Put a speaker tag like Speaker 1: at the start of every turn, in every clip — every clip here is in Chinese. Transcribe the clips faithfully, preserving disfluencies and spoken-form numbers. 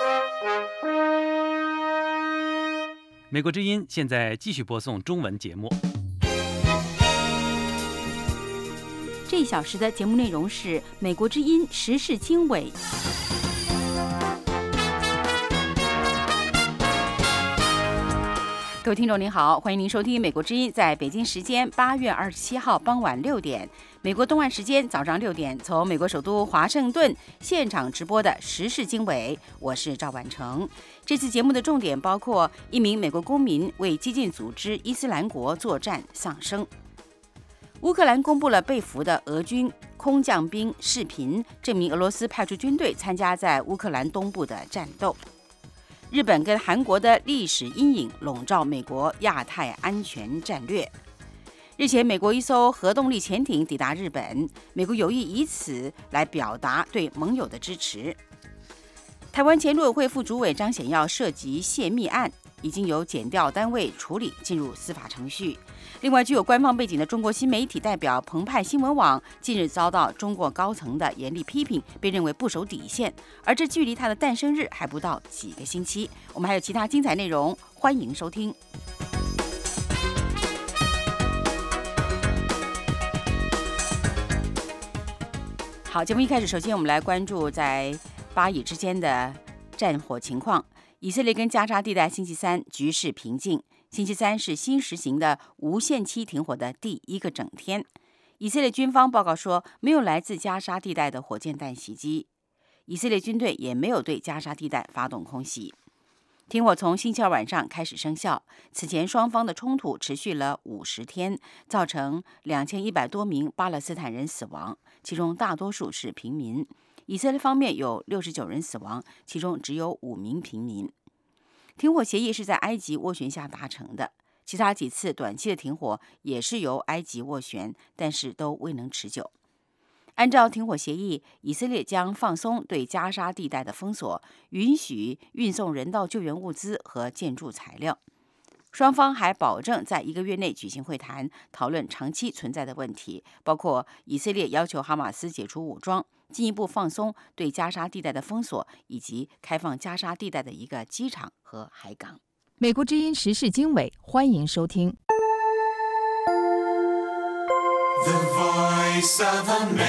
Speaker 1: 美国之音现在继续播送中文节目。
Speaker 2: 这一小时的节目内容是美国之音时事经纬。各位听众您好，欢迎您收听美国之音在北京时间八月二十七号傍晚六点，美国东岸时间早上六点，从美国首都华盛顿现场直播的时事经纬，我是赵婉成。这次节目的重点包括一名美国公民为激进组织伊斯兰国作战丧生，乌克兰公布了被俘的俄军空降兵视频，证明俄罗斯派出军队参加在乌克兰东部的战斗。日本跟韩国的历史阴影笼罩美国亚太安全战略。日前，美国一艘核动力潜艇抵达日本，美国有意以此来表达对盟友的支持。台湾前陆委会副主委张显耀涉及泄密案，已经由检调单位处理，进入司法程序。另外，具有官方背景的中国新媒体代表澎湃新闻网近日遭到中国高层的严厉批评，被认为不守底线，而这距离它的诞生日还不到几个星期。我们还有其他精彩内容，欢迎收听。好，节目一开始，首先我们来关注在巴以之间的战火情况。以色列跟加沙地带星期三局势平静，星期三是新实行的无限期停火的第一个整天。以色列军方报告说，没有来自加沙地带的火箭弹袭击，以色列军队也没有对加沙地带发动空袭。停火从星期二晚上开始生效，此前双方的冲突持续了五十天，造成两千一百多名巴勒斯坦人死亡，其中大多数是平民。以色列方面有六十九人死亡，其中只有五名平民。停火协议是在埃及斡旋下达成的，其他几次短期的停火也是由埃及斡旋，但是都未能持久。按照停火协议，以色列将放松对加沙地带的封锁，允许运送人道救援物资和建筑材料。双方还保证在一个月内举行会谈，讨论长期存在的问题，包括以色列要求哈马斯解除武装，进一步放松对加沙地带的封锁，以及开放加沙地带的一个机场和海港。
Speaker 3: 美国之音时事经纬，欢迎收听。
Speaker 4: The Voice of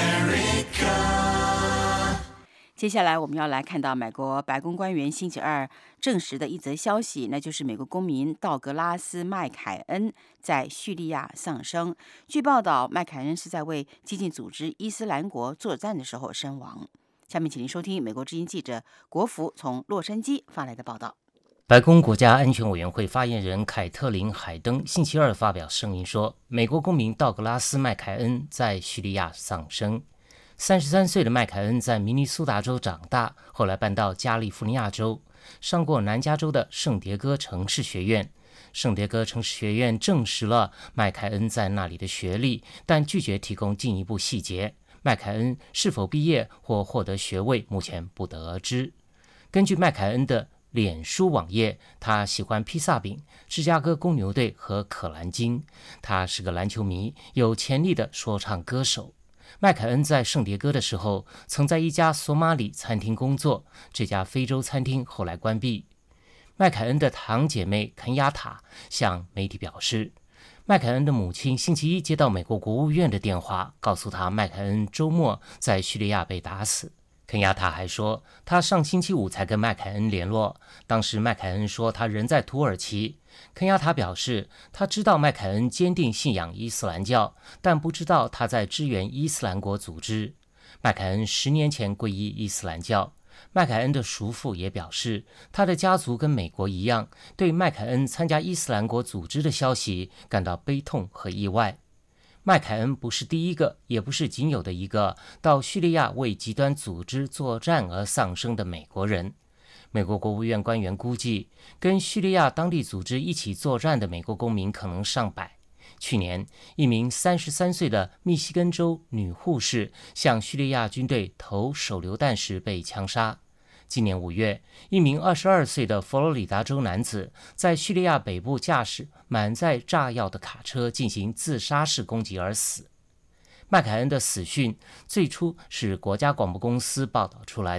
Speaker 4: America。
Speaker 2: 接下来我们要来看到美国白宫官员星期二证实的一则消息，那就是美国公民道格拉斯·麦凯恩在叙利亚丧生。据报道，麦凯恩是在为激进组织伊斯兰国作战的时候身亡。下面请您收听美国之音记者国福从洛杉矶发来的报道。
Speaker 5: 白宫国家安全委员会发言人凯特琳·海登星期二发表声明说，美国公民道格拉斯·麦凯恩在叙利亚丧生。三十三岁的麦凯恩在明尼苏达州长大，后来搬到加利福尼亚州，上过南加州的圣迭戈城市学院。圣迭戈城市学院证实了麦凯恩在那里的学历，但拒绝提供进一步细节。麦凯恩是否毕业或获得学位，目前不得而知。根据麦凯恩的脸书网页，他喜欢披萨饼、芝加哥公牛队和可兰经。他是个篮球迷，有潜力的说唱歌手。麦凯恩在圣迭戈的时候，曾在一家索马里餐厅工作，这家非洲餐厅后来关闭。麦凯恩的堂姐妹肯亚塔向媒体表示，麦凯恩的母亲星期一接到美国国务院的电话，告诉他麦凯恩周末在叙利亚被打死。肯亚塔还说，他上星期五才跟麦凯恩联络，当时麦凯恩说他人在土耳其。肯亚塔表示，他知道麦凯恩坚定信仰伊斯兰教，但不知道他在支援伊斯兰国组织。麦凯恩十年前皈依伊斯兰教。麦凯恩的叔父也表示，他的家族跟美国一样，对麦凯恩参加伊斯兰国组织的消息感到悲痛和意外。麦凯恩不是第一个，也不是仅有的一个到叙利亚为极端组织作战而丧生的美国人。美国国务院官员估计，跟叙利亚当地组织一起作战的美国公民可能上百。去年，一名三十三岁的密西根州女护士向叙利亚军队投手榴弹时被枪杀。今年五月，一名二十二岁的佛罗里达州男子在叙利亚北部驾驶满载炸药的卡车进行自杀式攻击而死。麦凯恩的死讯最初是国家广播公司报道出来的，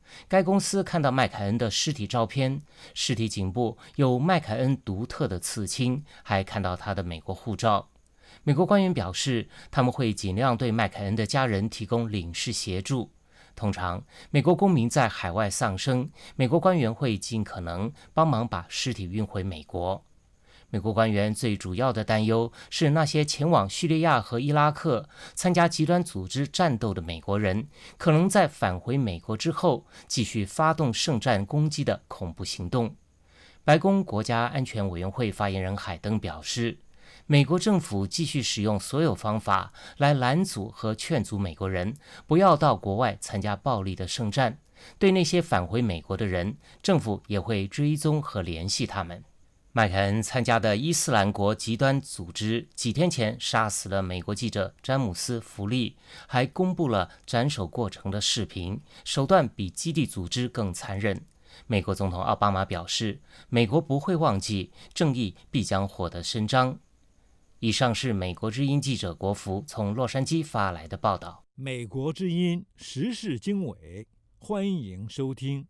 Speaker 5: 该公司看到麦凯恩的尸体照片，尸体颈部有麦凯恩独特的刺青，还看到他的美国护照。美国官员表示，他们会尽量对麦凯恩的家人提供领事协助。通常，美国公民在海外丧生，美国官员会尽可能帮忙把尸体运回美国。美国官员最主要的担忧是那些前往叙利亚和伊拉克参加极端组织战斗的美国人，可能在返回美国之后继续发动圣战攻击的恐怖行动。白宫国家安全委员会发言人海登表示，美国政府继续使用所有方法来拦阻和劝阻美国人不要到国外参加暴力的圣战。对那些返回美国的人，政府也会追踪和联系他们。麦凯恩参加的伊斯兰国极端组织几天前杀死了美国记者詹姆斯·福利，还公布了斩首过程的视频，手段比基地组织更残忍。美国总统奥巴马表示，美国不会忘记，正义必将获得伸张。以上是美国之音记者国福从洛杉矶发来的报道。
Speaker 6: 美国之音时事经纬，欢迎收听。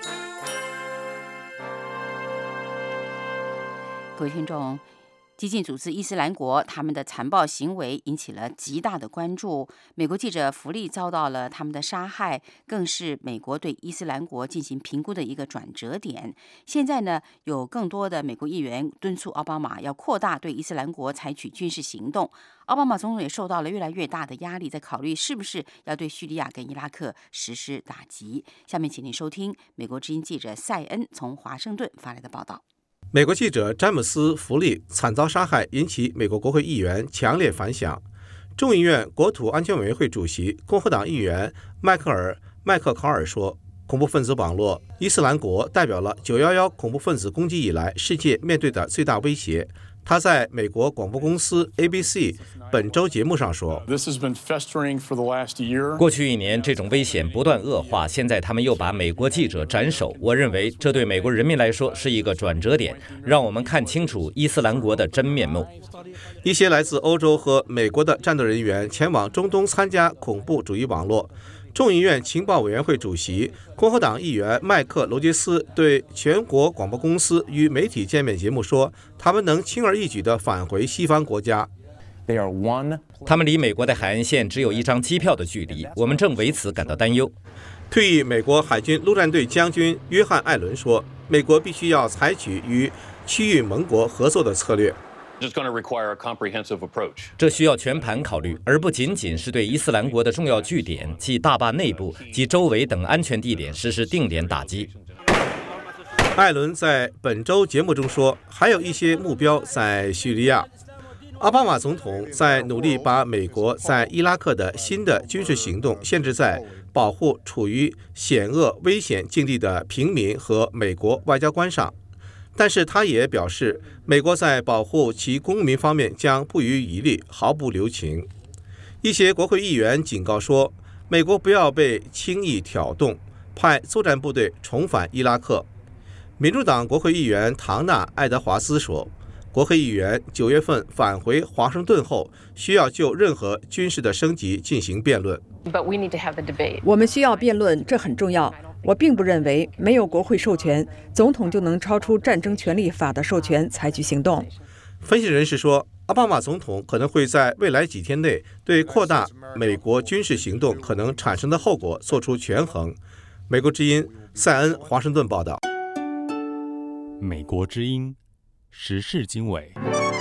Speaker 2: 各位听众，激进组织伊斯兰国他们的残暴行为引起了极大的关注。美国记者福利遭到了他们的杀害，更是美国对伊斯兰国进行评估的一个转折点。现在呢，有更多的美国议员敦促奥巴马要扩大对伊斯兰国采取军事行动。奥巴马总统也受到了越来越大的压力，在考虑是不是要对叙利亚跟伊拉克实施打击。下面请您收听美国之音记者塞恩从华盛顿发来的报道。
Speaker 7: 美国记者詹姆斯·福利惨遭杀害，引起美国国会议员强烈反响。众议院国土安全委员会主席共和党议员迈克尔·麦克考尔说，恐怖分子网络伊斯兰国代表了九一一恐怖分子攻击以来世界面对的最大威胁。他在美国广播公司 A B C 本周节目上说，
Speaker 8: 过去一年这种危险不断恶化，现在他们又把美国记者斩首，我认为这对美国人民来说是一个转折点，让我们看清楚伊斯兰国的真面目。
Speaker 7: 一些来自欧洲和美国的战斗人员前往中东参加恐怖主义网络。众议院情报委员会主席共和党议员麦克罗杰斯对全国广播公司与媒体见面节目说，他们能轻而易举地返回西方国家。
Speaker 8: 他们离美国的海岸线只有一张机票的距离，我们正为此感到担忧。
Speaker 7: 退役美国海军陆战队将军约翰·艾伦说，美国必须要采取与区域盟国合作的策略。
Speaker 8: 这需要全盘考虑，而不仅仅是对伊斯兰国的重要据点即大坝内部及周围等安全地点实施定点打击。
Speaker 7: 艾伦在本周节目中说，还有一些目标在叙利亚。奥巴马总统在努力把美国在伊拉克的新的军事行动限制在保护处于险恶危险境地的平民和美国外交官上。但是他也表示，美国在保护其公民方面将不遗余力，毫不留情。一些国会议员警告说，美国不要被轻易挑动，派作战部队重返伊拉克。民主党国会议员唐纳·爱德华兹说，国会议员九月份返回华盛顿后，需要就任何军事的升级进行辩论。
Speaker 3: 我们需要辩论，这很重要。我并不认为没有国会授权，总统就能超出战争权利法的授权采取行动。
Speaker 7: 分析人士说，奥巴马总统可能会在未来几天内对扩大美国军事行动可能产生的后果做出权衡。美国之音塞恩华盛顿报道。
Speaker 9: 美国之音时事经纬，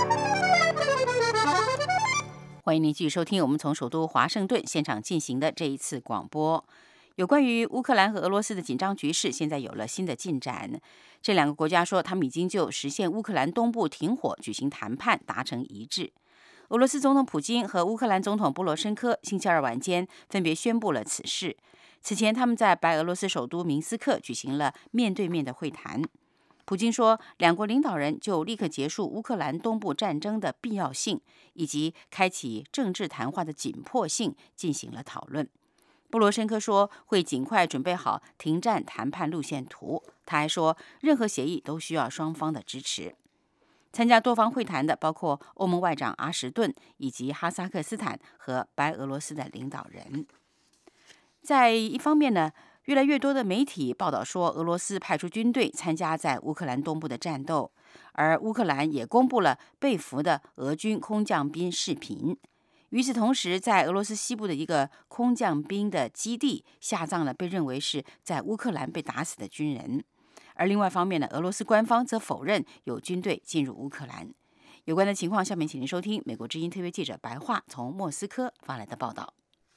Speaker 2: 欢迎您继续收听我们从首都华盛顿现场进行的这一次广播。有关于乌克兰和俄罗斯的紧张局势，现在有了新的进展。这两个国家说，他们已经就实现乌克兰东部停火举行谈判，达成一致。俄罗斯总统普京和乌克兰总统波罗申科星期二晚间分别宣布了此事。此前，他们在白俄罗斯首都明斯克举行了面对面的会谈。普京说，两国领导人就立刻结束乌克兰东部战争的必要性，以及开启政治谈话的紧迫性进行了讨论。波罗申科说，会尽快准备好停战谈判路线图。他还说，任何协议都需要双方的支持。参加多方会谈的包括欧盟外长阿什顿以及哈萨克斯坦和白俄罗斯的领导人。在一方面呢， 越来越多的媒体报道说，俄罗斯派出军队参加在乌克兰东部的战斗，而乌克兰也公布了被俘的俄军空降兵视频。与此同时，在俄罗斯西部的一个空降兵的基地下葬了被认为是在乌克兰被打死的军人。而另外一方面呢，俄罗斯官方则否认有军队进入乌克兰。有关的情况，下面请您收听美国之音特约记者白桦从莫斯科发来的报道。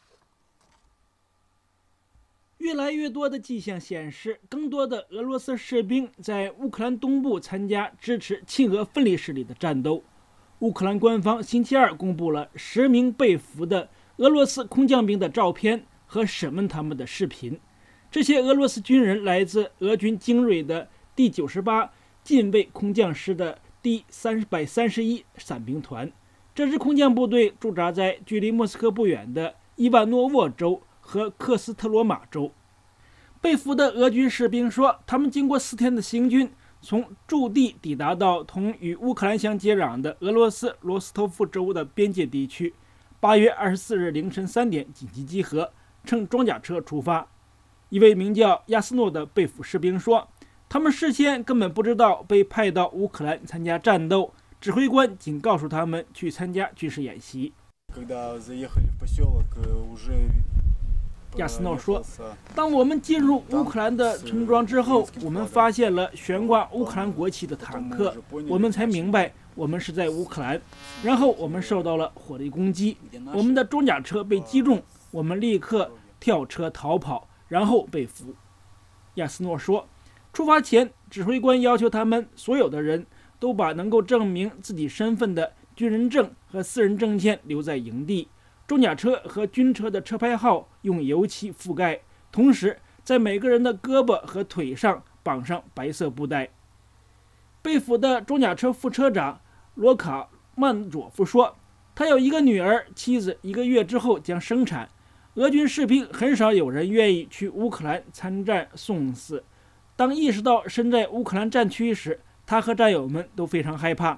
Speaker 10: 越来越多的迹象显示，更多的俄罗斯士兵在乌克兰东部参加支持亲俄分离势力的战斗。乌克兰官方星期二公布了十名被俘的俄罗斯空降兵的照片和审问他们的视频。这些俄罗斯军人来自俄军精锐的第九十八近卫空降师的第三百三十一伞兵团。这支空降部队驻扎在距离莫斯科不远的伊万诺沃州和科斯特罗马州。被俘的俄军士兵说，他们经过四天的行军，从驻地抵达到同与乌克兰相接壤的俄罗斯罗斯托夫州的边界地区。八月二十四日凌晨三点紧急集合，乘装甲车出发。一位名叫亚斯诺的被俘士兵说，他们事先根本不知道被派到乌克兰参加战斗，指挥官仅告诉他们去参加军事演习。亚斯诺说，当我们进入乌克兰的村庄之后，我们发现了悬挂乌克兰国旗的坦克，我们才明白我们是在乌克兰。然后我们受到了火力攻击，我们的装甲车被击中，我们立刻跳车逃跑，然后被俘。亚斯诺说，出发前指挥官要求他们所有的人都把能够证明自己身份的军人证和私人证件留在营地，装甲车和军车的车牌号用油漆覆盖，同时在每个人的胳膊和腿上绑上白色布带。被俘的装甲车副车长罗卡曼佐夫说，他有一个女儿，妻子一个月之后将生产。俄军士兵很少有人愿意去乌克兰参战送死。当意识到身在乌克兰战区时，他和战友们都非常害怕。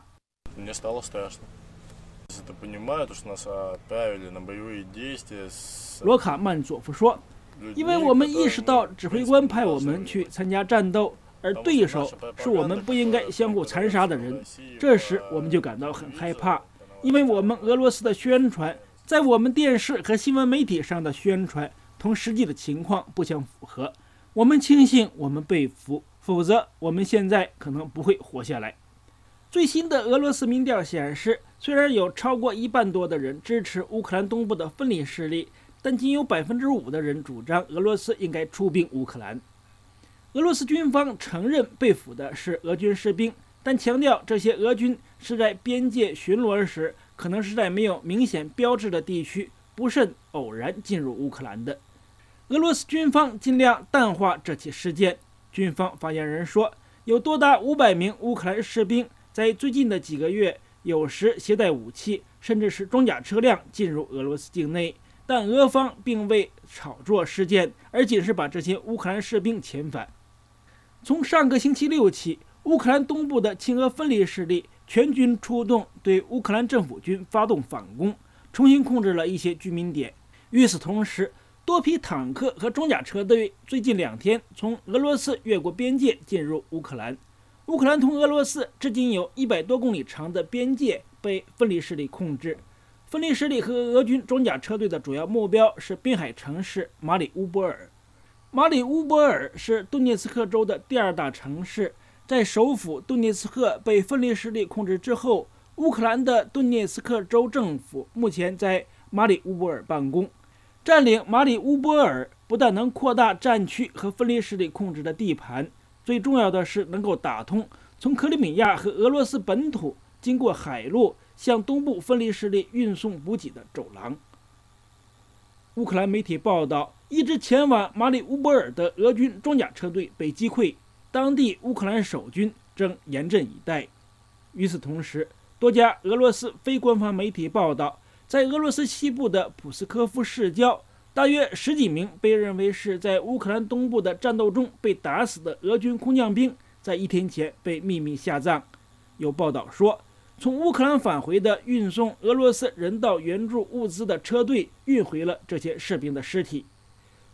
Speaker 10: 罗卡曼佐夫说，因为我们意识到指挥官派我们去参加战斗，而对手是我们不应该相互残杀的人，这时我们就感到很害怕，因为我们俄罗斯的宣传，在我们电视和新闻媒体上的宣传同实际的情况不相符合。我们庆幸我们被俘，否则我们现在可能不会活下来。最新的俄罗斯民调显示，虽然有超过一半多的人支持乌克兰东部的分离势力，但仅有百分之五的人主张俄罗斯应该出兵乌克兰。俄罗斯军方承认被俘的是俄军士兵，但强调这些俄军是在边界巡逻时，可能是在没有明显标志的地区，不慎偶然进入乌克兰的。俄罗斯军方尽量淡化这起事件。军方发言人说，有多达五百名乌克兰士兵在最近的几个月有时携带武器，甚至是装甲车辆进入俄罗斯境内，但俄方并未炒作事件，而仅是把这些乌克兰士兵遣返。从上个星期六起，乌克兰东部的亲俄分离势力全军出动，对乌克兰政府军发动反攻，重新控制了一些居民点。与此同时，多批坦克和装甲车队最近两天从俄罗斯越过边界进入乌克兰。乌克兰同俄罗斯至今有一百多公里长的边界被分离势力控制。分离势力和俄军装甲车队的主要目标是滨海城市马里乌波尔。马里乌波尔是顿涅茨克州的第二大城市。在首府顿涅茨克被分离势力控制之后，乌克兰的顿涅茨克州政府目前在马里乌波尔办公。占领马里乌波尔不但能扩大战区和分离势力控制的地盘，最重要的是能够打通从克里米亚和俄罗斯本土经过海路向东部分离势力运送补给的走廊。乌克兰媒体报道，一支前往马里乌波尔的俄军装甲车队被击溃，当地乌克兰守军正严阵以待。与此同时，多家俄罗斯非官方媒体报道，在俄罗斯西部的普斯科夫市郊，大约十几名被认为是在乌克兰东部的战斗中被打死的俄军空降兵，在一天前被秘密下葬。有报道说，从乌克兰返回的运送俄罗斯人道援助物资的车队运回了这些士兵的尸体。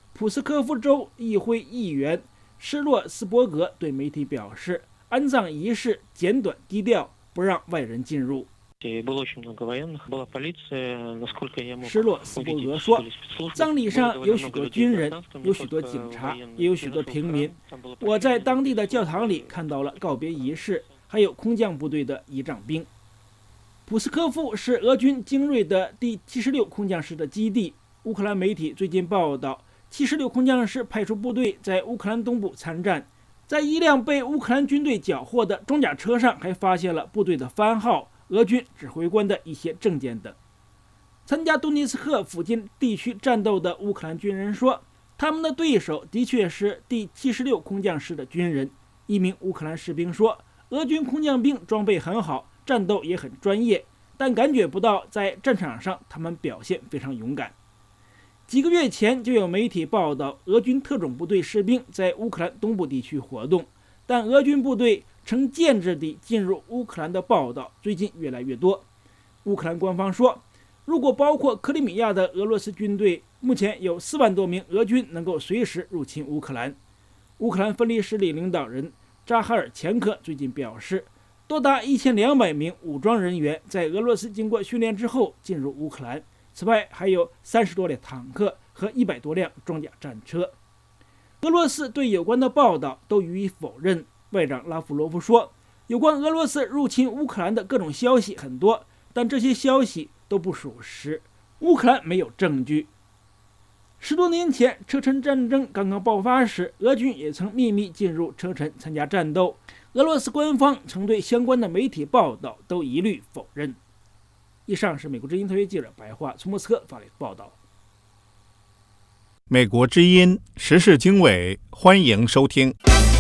Speaker 10: 普斯科夫州议会议员施洛斯伯格对媒体表示，安葬仪式简短低调，不让外人进入。施洛斯伯格说，葬礼上有许多军人，有许多警察，也有许多平民。我在当地的教堂里看到了告别仪式，还有空降部队的仪仗兵。普斯科夫是俄军精锐的第七十六空降师的基地。乌克兰媒体最近报道，七十六空降师派出部队在乌克兰东部参战，在一辆被乌克兰军队缴获的装甲车上还发现了部队的番号、俄军指挥官的一些证件等。参加顿涅茨克附近地区战斗的乌克兰军人说，他们的对手的确是第七十六空降师的军人。一名乌克兰士兵说，俄军空降兵装备很好，战斗也很专业，但感觉不到在战场上他们表现非常勇敢。几个月前就有媒体报道，俄军特种部队士兵在乌克兰东部地区活动，但俄军部队呈建制地进入乌克兰的报道最近越来越多。乌克兰官方说，如果包括克里米亚的俄罗斯军队，目前有四万多名俄军能够随时入侵乌克兰。乌克兰分离势力领导人扎哈尔前科最近表示，多达一千两百名武装人员在俄罗斯经过训练之后进入乌克兰，此外还有三十多辆坦克和一百多辆装甲战车。俄罗斯对有关的报道都予以否认。外长拉夫罗夫说，有关俄罗斯入侵乌克兰的各种消息很多，但这些消息都不属实，乌克兰没有证据。十多年前，车臣战争刚刚爆发时，俄军也曾秘密进入车臣参加战斗。俄罗斯官方曾对相关的媒体报道都一律否认。以上是美国之音特约记者白桦从莫斯科发来的报道。
Speaker 11: 美国之音时事经纬，欢迎收听。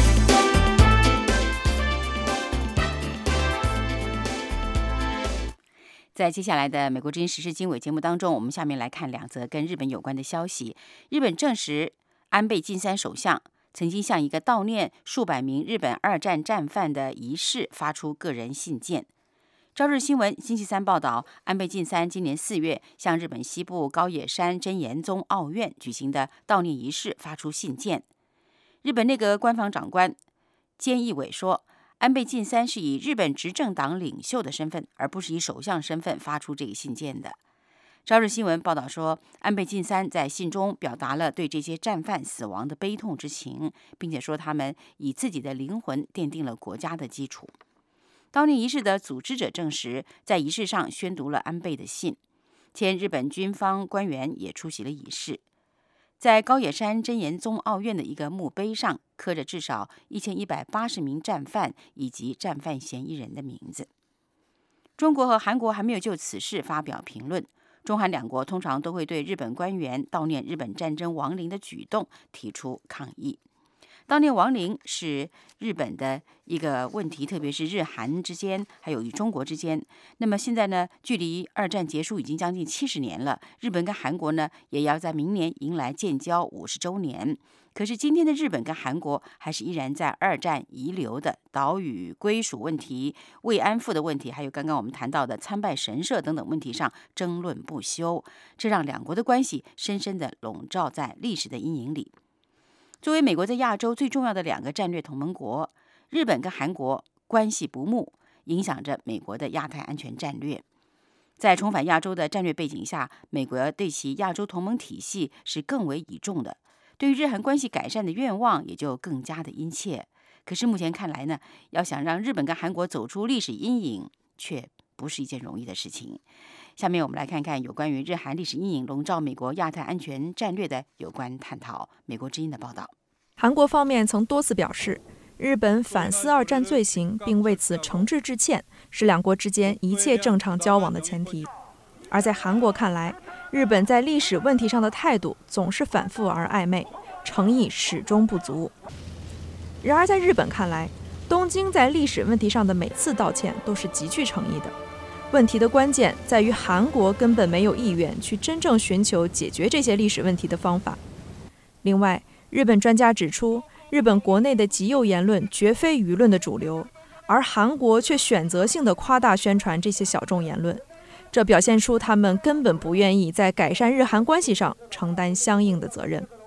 Speaker 2: 在接下来的美国之音时事经纬节目当中，我们下面来看两则跟日本有关的消息。日本证实，安倍晋三首相曾经向一个悼念数百名日本二战战犯的仪式发出个人信件。朝日新闻星期三报道，安倍晋三今年四月向日本西部高野山真言宗奥院举行的悼念仪式发出信件。日本内阁官房长官菅义伟说，安倍晋三是以日本执政党领袖的身份，而不是以首相身份发出这个信件的。朝日新闻报道说，安倍晋三在信中表达了对这些战犯死亡的悲痛之情，并且说他们以自己的灵魂奠定了国家的基础。悼念仪式的组织者证实，在仪式上宣读了安倍的信。前日本军方官员也出席了仪式。在高野山真言宗奥院的一个墓碑上，刻着至少一千一百八十名战犯以及战犯嫌疑人的名字。中国和韩国还没有就此事发表评论。中韩两国通常都会对日本官员悼念日本战争亡灵的举动提出抗议。悼念亡灵是日本的一个问题，特别是日韩之间，还有与中国之间。那么现在呢，距离二战结束已经将近七十年了，日本跟韩国呢也要在明年迎来建交五十周年。可是今天的日本跟韩国还是依然在二战遗留的岛屿归属问题、慰安妇的问题，还有刚刚我们谈到的参拜神社等等问题上争论不休，这让两国的关系深深地笼罩在历史的阴影里。作为美国在亚洲最重要的两个战略同盟国，日本跟韩国关系不睦，影响着美国的亚太安全战略。在重返亚洲的战略背景下，美国对其亚洲同盟体系是更为倚重的，对于日韩关系改善的愿望也就更加的殷切。可是目前看来呢，要想让日本跟韩国走出历史阴影，却不是一件容易的事情。下面我们来看看有关于日韩历史阴影笼罩美国亚太安全战略的有关探讨。美国之音的报道。
Speaker 12: 韩国方面曾多次表示，日本反思二战罪行，并为此诚挚致歉，是两国之间一切正常交往的前提。而在韩国看来，日本在历史问题上的态度总是反复而暧昧，诚意始终不足。然而在日本看来，东京在历史问题上的每次道歉都是极具诚意的。问题的关键在于韩国根本没有意愿去真正寻求解决这些历史问题的方法。另外，日本专家指出，日本国内的极右言论绝非舆论的主流，而韩国却选择性的夸大宣传这些小众言论，这表现出他们根本不愿意在改善日韩关系上承担相应的责任。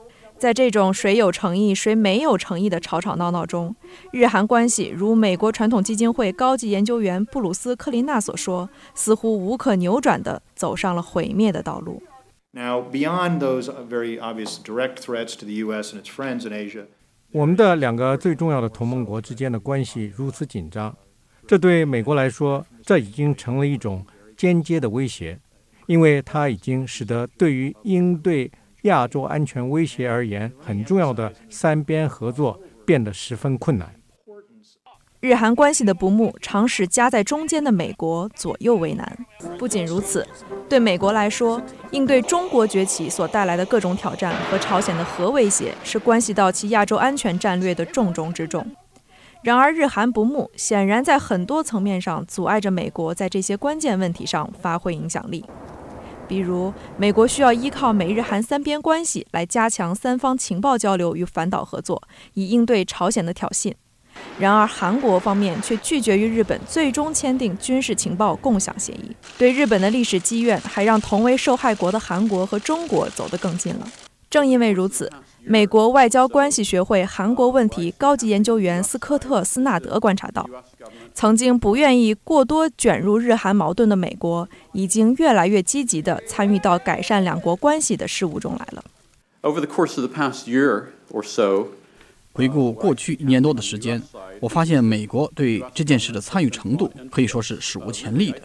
Speaker 12: 在这种谁有诚意谁没有诚意的吵吵闹闹中，日韩关系如美国传统基金会高级研究员布鲁斯·克林纳所说，似乎无可扭转地走上了毁灭的道路。
Speaker 13: Now, beyond those very obvious direct threats to the U S and its friends in Asia,
Speaker 14: 我们的两个最重要的同盟国之间的关系如此紧张，这对美国来说，这已经成了一种间接的威胁，因为它已经使得对于应对亚洲安全威胁而言很重要的三边合作变得十分困难。
Speaker 12: 日韩关系的不睦常使夹在中间的美国左右为难。不仅如此，对美国来说，应对中国崛起所带来的各种挑战和朝鲜的核威胁是关系到其亚洲安全战略的重中之重。然而，日韩不睦显然在很多层面上阻碍着美国在这些关键问题上发挥影响力。比如，美国需要依靠美日韩三边关系来加强三方情报交流与反导合作，以应对朝鲜的挑衅。然而，韩国方面却拒绝与日本最终签订军事情报共享协议，对日本的历史积怨还让同为受害国的韩国和中国走得更近了。正因为如此，美国外交关系学会韩国问题高级研究员斯科特·斯纳德观察到，曾经不愿意过多卷入日韩矛盾的美国，已经越来越积极地参与到改善两国关系的事务中来了。
Speaker 15: Over the course of the past year or so,
Speaker 16: 回顾过去一年多的时间，我发现美国对这件事的参与程度可以说是史无前例的。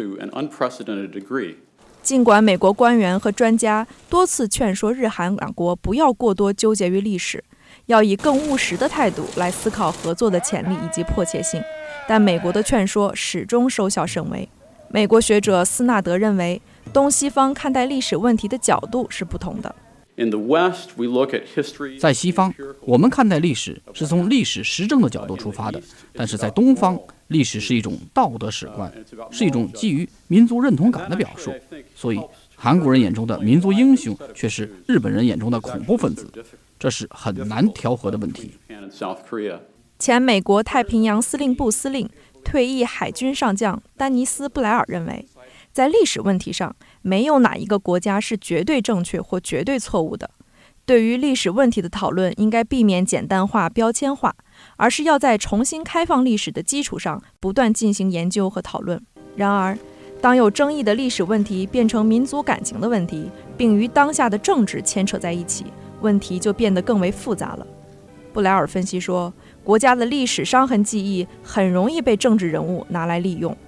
Speaker 12: 尽管美国官员和专家多次劝说日韩两国不要过多纠结于历史，要以更务实的态度来思考合作的潜力以及迫切性，但美国的劝说始终收效甚微。美国学者斯纳德认为，东西方看待历史问题的角度是不同的。
Speaker 16: 在西方，我们看待历史是从历史实证的角度出发的，但是在东方，历史是一种道德史观，是一种基于民族认同感的表述。所以，韩国人眼中的民族英雄却是日本人眼中的恐怖分子，这是很难调和的问题。
Speaker 12: 前美国太平洋司令部司令、退役海军上将丹尼斯·布莱尔认为，在历史问题上，没有哪一个国家是绝对正确或绝对错误的。对于历史问题的讨论，应该避免简单化、标签化，而是要在重新开放历史的基础上不断进行研究和讨论。然而，当有争议的历史问题变成民族感情的问题，并与当下的政治牵扯在一起，问题就变得更为复杂了。布莱尔分析说，国家的历史伤痕记忆很容易被政治人物拿来利用。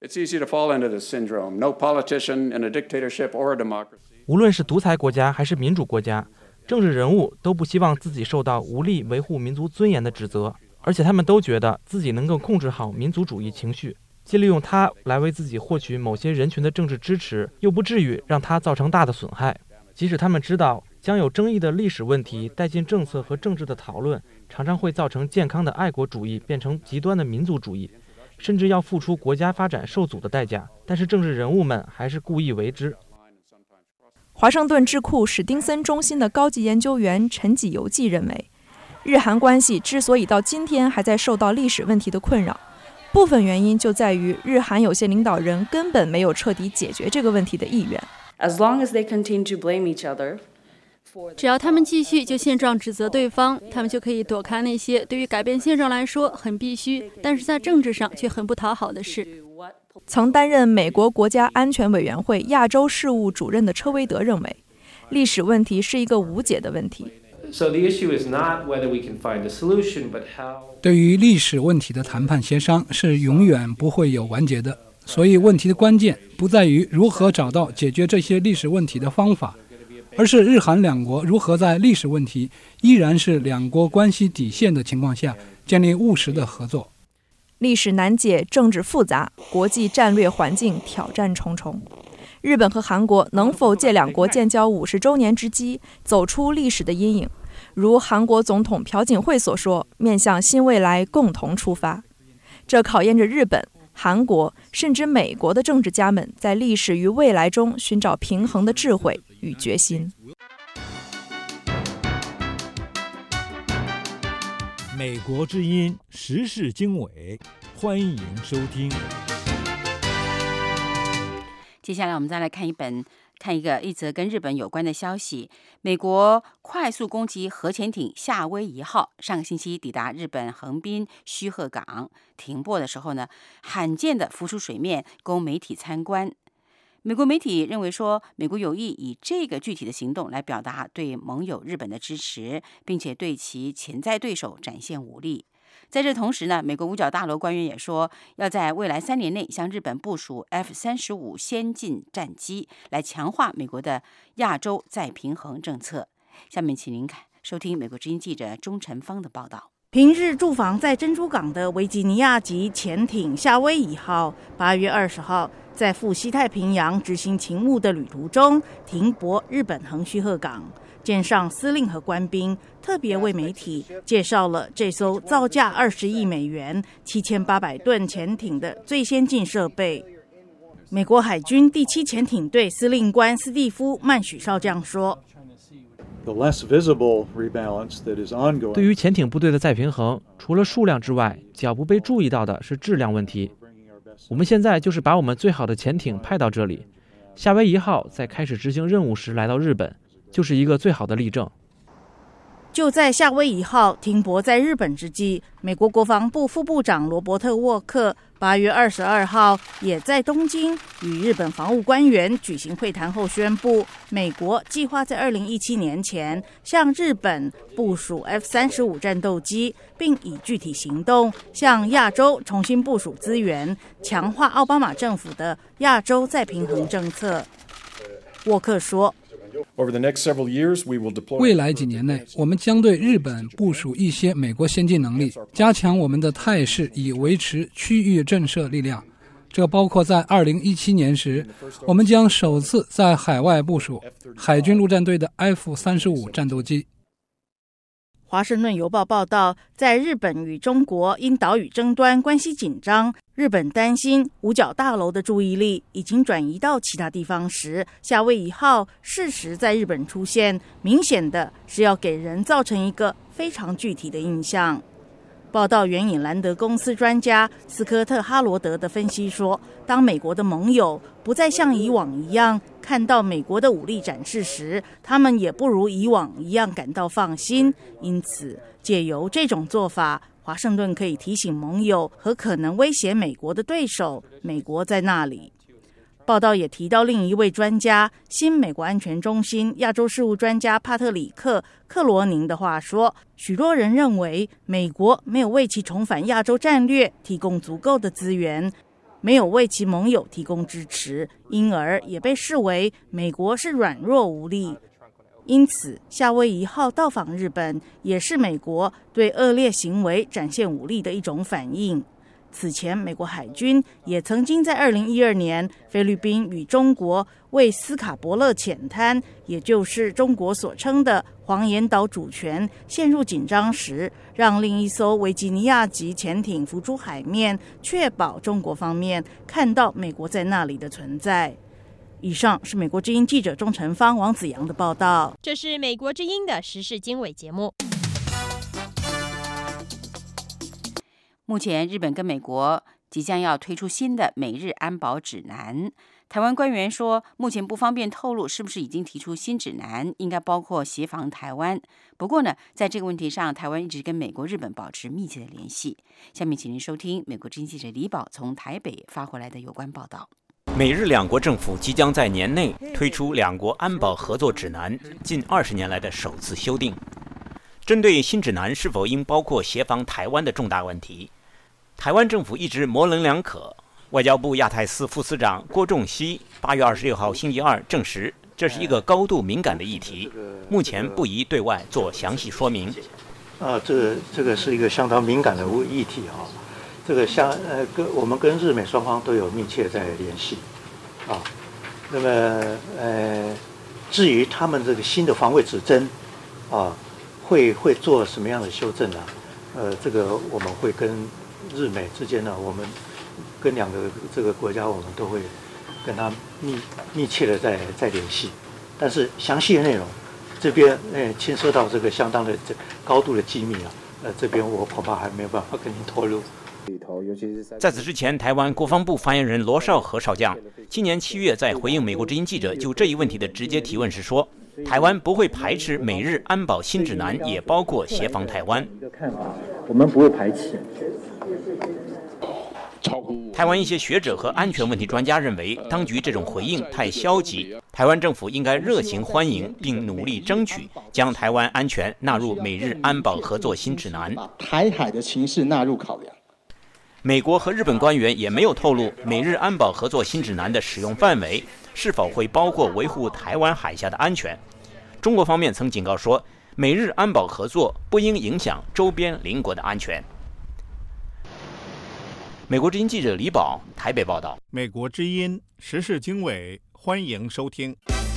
Speaker 17: 无论是独裁国家还是民主国家，政治人物都不希望自己受到无力维护民族尊严的指责，而且他们都觉得自己能够控制好民族主义情绪，既利用它来为自己获取某些人群的政治支持，又不至于让它造成大的损害。即使他们知道将有争议的历史问题带进政策和政治的讨论，常常会造成健康的爱国主义变成极端的民族主义，甚至要付出国家发展受阻的代价，但是政治人物们还是故意为之。
Speaker 12: 华盛顿智库史丁森中心的高级研究员陈己游纪认为，日韩关系之所以到今天还在受到历史问题的困扰，部分原因就在于日韩有些领导人根本没有彻底解决这个问题的意愿。
Speaker 18: As long as they continue to blame each other,
Speaker 19: 只要他们继续就现状指责对方，他们就可以躲开那些对于改变现状来说很必须，但是在政治上却很不讨好的事。
Speaker 12: 曾担任美国国家安全委员会亚洲事务主任的车维德认为，历史问题是一个无解的问题。
Speaker 20: 对于历史问题的谈判协商是永远不会有完结的，所以问题的关键不在于如何找到解决这些历史问题的方法，而是日韩两国如何在历史问题依然是两国关系底线的情况下建立务实的合作。
Speaker 12: 历史难解，政治复杂，国际战略环境挑战重重。日本和韩国能否借两国建交五十周年之机走出历史的阴影？如韩国总统朴槿惠所说，面向新未来共同出发。这考验着日本、韩国甚至美国的政治家们在历史与未来中寻找平衡的智慧与决心。
Speaker 6: 美国之音时事经纬，欢迎收听。
Speaker 2: 接下来我们再来看一本看一个一则跟日本有关的消息，美国快速攻击核潜艇夏威夷号上个星期抵达日本横滨须贺港，停泊的时候呢，罕见的浮出水面供媒体参观。美国媒体认为说，美国有意以这个具体的行动来表达对盟友日本的支持，并且对其潜在对手展现武力。在这同时呢，美国五角大楼官员也说，要在未来三年内向日本部署 F 三十五先进战机，来强化美国的亚洲再平衡政策。下面请您看收听美国之音记者钟晨芳的报道。
Speaker 21: 平日驻防在珍珠港的维吉尼亚级潜艇夏威夷号，八月二十号在赴西太平洋执行勤务的旅途中停泊日本横须贺港。舰上司令和官兵特别为媒体介绍了这艘造价二十亿美元、七千八百吨潜艇的最先进设备。美国海军第七潜艇队司令官斯蒂夫·曼许少将说：“
Speaker 17: 对于潜艇部队的再平衡，除了数量之外，较不被注意到的是质量问题。我们现在就是把我们最好的潜艇派到这里。夏威夷号在开始执行任务时来到日本，就是一个最好的例证。”
Speaker 21: 就在夏威夷号停泊在日本之际，美国国防部副部长罗伯特·沃克八月二十二号也在东京与日本防务官员举行会谈后宣布，美国计划在二零一七年前向日本部署 F 三十五战斗机，并以具体行动向亚洲重新部署资源，强化奥巴马政府的亚洲再平衡政策。沃克说，
Speaker 20: 未来几年内，我们将对日本部署一些美国先进能力，加强我们的态势，以维持区域震慑力量。这包括在二零一七年时，我们将首次在海外部署海军陆战队的 F 三十五战斗机。
Speaker 21: 华盛顿邮报报道，在日本与中国因岛屿争端关系紧张，日本担心五角大楼的注意力已经转移到其他地方时，夏威夷号适时在日本出现，明显的是要给人造成一个非常具体的印象。报道援引兰德公司专家斯科特·哈罗德的分析说，当美国的盟友不再像以往一样看到美国的武力展示时，他们也不如以往一样感到放心。因此，借由这种做法，华盛顿可以提醒盟友和可能威胁美国的对手，美国在那里。报道也提到另一位专家，新美国安全中心亚洲事务专家帕特里克·克罗宁的话说，许多人认为美国没有为其重返亚洲战略提供足够的资源，没有为其盟友提供支持，因而也被视为美国是软弱无力。因此，夏威夷号到访日本也是美国对恶劣行为展现武力的一种反应。此前，美国海军也曾经在二零一二年菲律宾与中国为斯卡伯勒浅滩，也就是中国所称的黄岩岛主权陷入紧张时，让另一艘维吉尼亚级潜艇浮出海面，确保中国方面看到美国在那里的存在。以上是美国之音记者钟晨芳、王子阳的报道。
Speaker 22: 这是美国之音的时事经纬节目。
Speaker 2: 目前，日本跟美国即将要推出新的美日安保指南。台湾官员说，目前不方便透露是不是已经提出新指南，应该包括协防台湾。不过呢，在这个问题上，台湾一直跟美国、日本保持密切的联系。下面请您收听美国之音记者李宝从台北发回来的有关报道。
Speaker 23: 美日两国政府即将在年内推出两国安保合作指南，近二十年来的首次修订。针对新指南是否应包括协防台湾的重大问题，台湾政府一直模棱两可。外交部亚太司副司长郭仲熙八月二十六号星期二证实，这是一个高度敏感的议题，目前不宜对外做详细说明。
Speaker 24: 啊，这个这个是一个相当敏感的议题啊，这个相呃跟我们跟日美双方都有密切在联系啊。那么呃，至于他们这个新的防卫指针啊，会会做什么样的修正呢？呃，这个我们会跟日美之间呢，我们跟两个这个国家，我们都会跟他密密切的在在联系，但是详细的内容这边呃牵涉到这个相当的这高度的机密啊，呃这边我恐怕还没有办法跟您透露
Speaker 23: 在此之前，台湾国防部发言人罗绍和少将今年七月在回应美国之音记者就这一问题的直接提问时说，台湾不会排斥美日安保新指南，也包括协防台湾。
Speaker 24: 我们不会排斥。
Speaker 23: 台湾一些学者和安全问题专家认为，当局这种回应太消极，台湾政府应该热情欢迎并努力争取将台湾安全纳入美日安保合作新指南，
Speaker 1: 把台海的情势纳入考量。
Speaker 23: 美国和日本官员也没有透露美日安保合作新指南的使用范围是否会包括维护台湾海峡的安全。中国方面曾警告说，美日安保合作不应影响周边邻国的安全。美国之音记者李宝台北报道。
Speaker 11: 美国之音时事经纬，欢迎收听。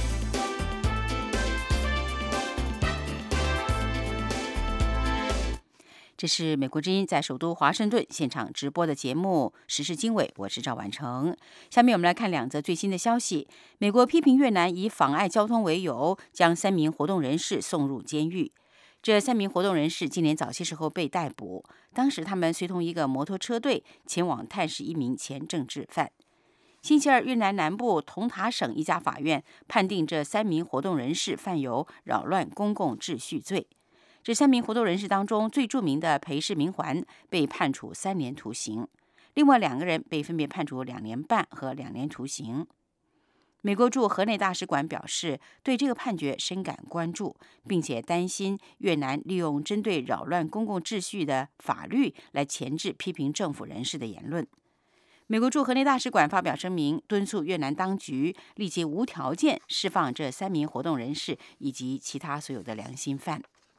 Speaker 2: 这是美国之音在首都华盛顿现场直播的节目《时事经纬》，我是赵婉成。下面我们来看两则最新的消息。美国批评越南以妨碍交通为由，将三名活动人士送入监狱。这三名活动人士今年早些时候被逮捕，当时他们随同一个摩托车队前往探视一名前政治犯。星期二，越南南部同塔省一家法院判定这三名活动人士犯有扰乱公共秩序罪。这三名活动人士当中，最著名的裴氏明环被判处三年徒刑，另外两个人被分别判处两年半和两年徒刑。美国驻河内大使馆表示，对这个判决深感关注，并且担心越南利用针对扰乱公共秩序的法律来钳制批评政府人士的言论。美国驻河内大使馆发表声明，敦促越南当局立即无条件释放这三名活动人士以及其他所有的良心犯。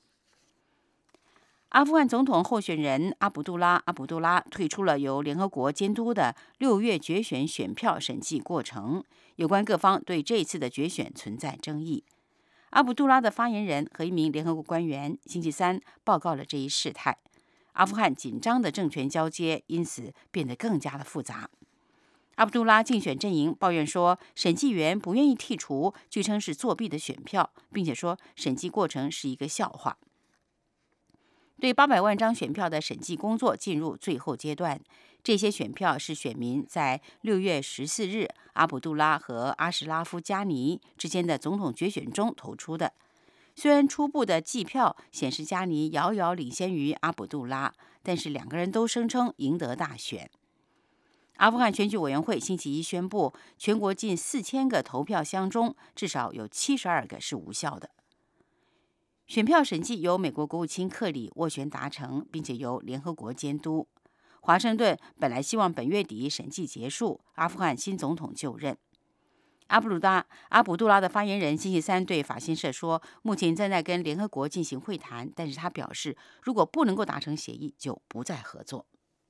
Speaker 2: 阿富汗总统候选人阿卜杜拉·阿卜杜拉退出了由联合国监督的六月决选选票审计过程，有关各方对这次的决选存在争议。阿卜杜拉的发言人和一名联合国官员星期三报告了这一事态。阿富汗紧张的政权交接因此变得更加的复杂。阿卜杜拉竞选阵营抱怨说，审计员不愿意剔除据称是作弊的选票，并且说审计过程是一个笑话。对八百万张选票的审计工作进入最后阶段，这些选票是选民在六月十四日阿卜杜拉和阿什拉夫·加尼之间的总统决选中投出的。虽然初步的计票显示加尼遥遥领先于阿卜杜拉，但是两个人都声称赢得大选。阿富汗选举委员会星期一宣布，全国近四千个投票箱中至少有七十二个是无效的。选票审计由美国国务卿克里斡旋达成，并且由联合国监督。华盛顿本来希望本月底审计结束，阿富汗新总统就任。阿卜杜拉阿卜杜拉的发言人星期三对法新社说，目前正在跟联合国进行会谈，但是他表示，如果不能够达成协议，就不再合作。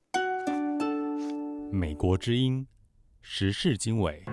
Speaker 9: 美国之音时事经纬。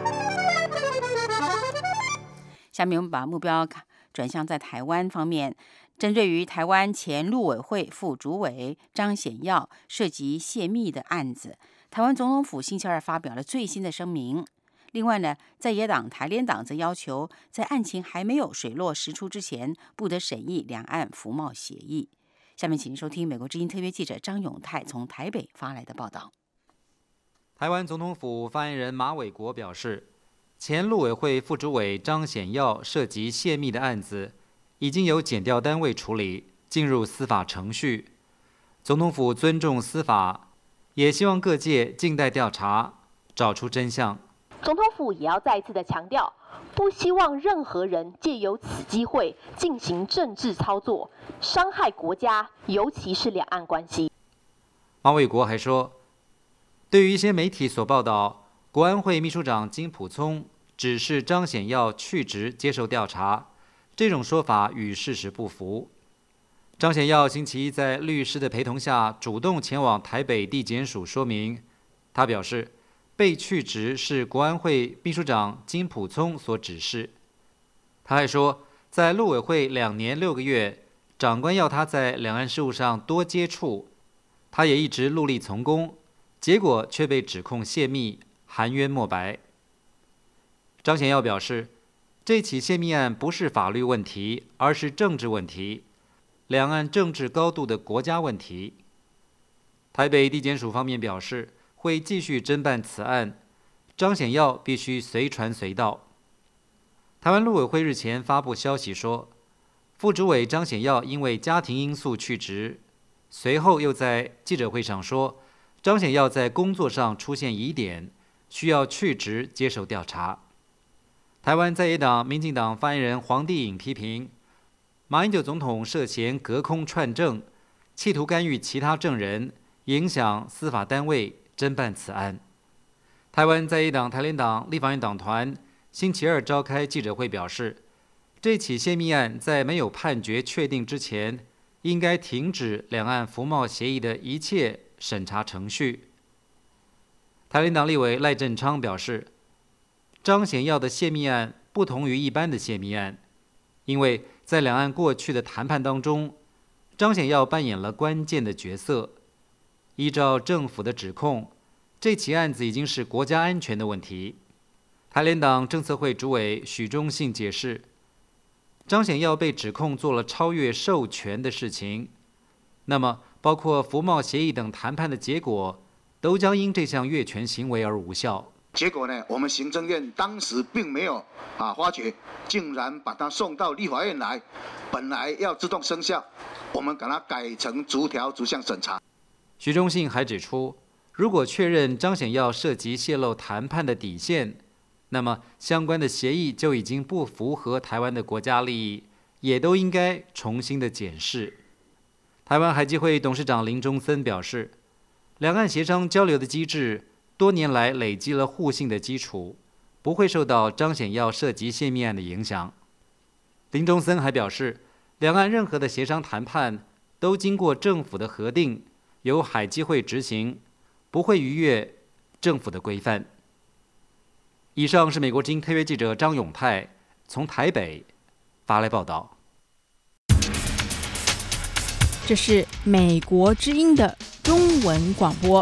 Speaker 2: 下面我们把目标看转向在台湾方面，针对于台湾前陆委会副主委张显耀涉及泄密的案子，台湾总统府星期二发表了最新的声明。另外呢，在野党台联党则要求，在案情还没有水落石出之前，不得审议两岸服贸协议。下面请收听美国之音特约记者张永泰从台北发来的报道。
Speaker 4: 台湾总统府发言人马伟国表示，前陆委会副主委张显耀涉及泄密的案子，已经由检调单位处理，进入司法程序。总统府尊重司法，也希望各界静待调查，找出真相。
Speaker 5: 总统府也要再一次的强调，不希望任何人借由此机会进行政治操作，伤害国家，尤其是两岸关系。
Speaker 4: 马伟国还说，对于一些媒体所报道，国安会秘书长金溥聪指示张显耀去职接受调查，这种说法与事实不符。张显耀星期一在律师的陪同下，主动前往台北地检署说明。他表示，被去职是国安会秘书长金溥聪所指示。他还说，在陆委会两年六个月，长官要他在两岸事务上多接触，他也一直努力从公，结果却被指控泄密，含冤莫白。张显耀表示，这起泄密案不是法律问题，而是政治问题，两岸政治高度的国家问题。 台北地检署方面表示，会继续侦办此案，张显耀必须随传随到。台湾陆委会日前发布消息说，副主委张显耀因为家庭因素去职，随后又在记者会上说，张显耀在工作上出现疑点，需要去职接受调查。台湾在野党民进党发言人黄帝颖批评，马英九总统涉嫌隔空串证，企图干预其他证人，影响司法单位侦办此案。台湾在野党台联党立法院党团星期二召开记者会表示，这起泄密案在没有判决确定之前，应该停止两岸服贸协议的一切审查程序。台联党立委赖振昌表示，张显耀的泄密案不同于一般的泄密案，因为在两岸过去的谈判当中，张显耀扮演了关键的角色。依照政府的指控，这起案子已经是国家安全的问题。台联党政策会主委许忠信解释，张显耀被指控做了超越授权的事情，那么包括服贸协议等谈判的结果，都将因这项越权行为而无效。
Speaker 3: 结果呢，我们行政院当时并没有啊发觉，竟然把它送到立法院来，本来要自动生效，我们把它改成逐条逐项审查。
Speaker 4: 许忠信还指出，如果确认张显耀涉及泄露谈判的底线，那么相关的协议就已经不符合台湾的国家利益，也都应该重新的检视。台湾海基会董事长林中森表示，两岸协商交流的机制多年来累积了互信的基础，不会受到张显耀涉及泄密案的影响。林中森还表示，两岸任何的协商谈判都经过政府的核定，由海基会执行，不会逾越政府的规范。以上是美国之音特约记者张永泰从台北发来报道。
Speaker 7: 这是美国之音的中文广播。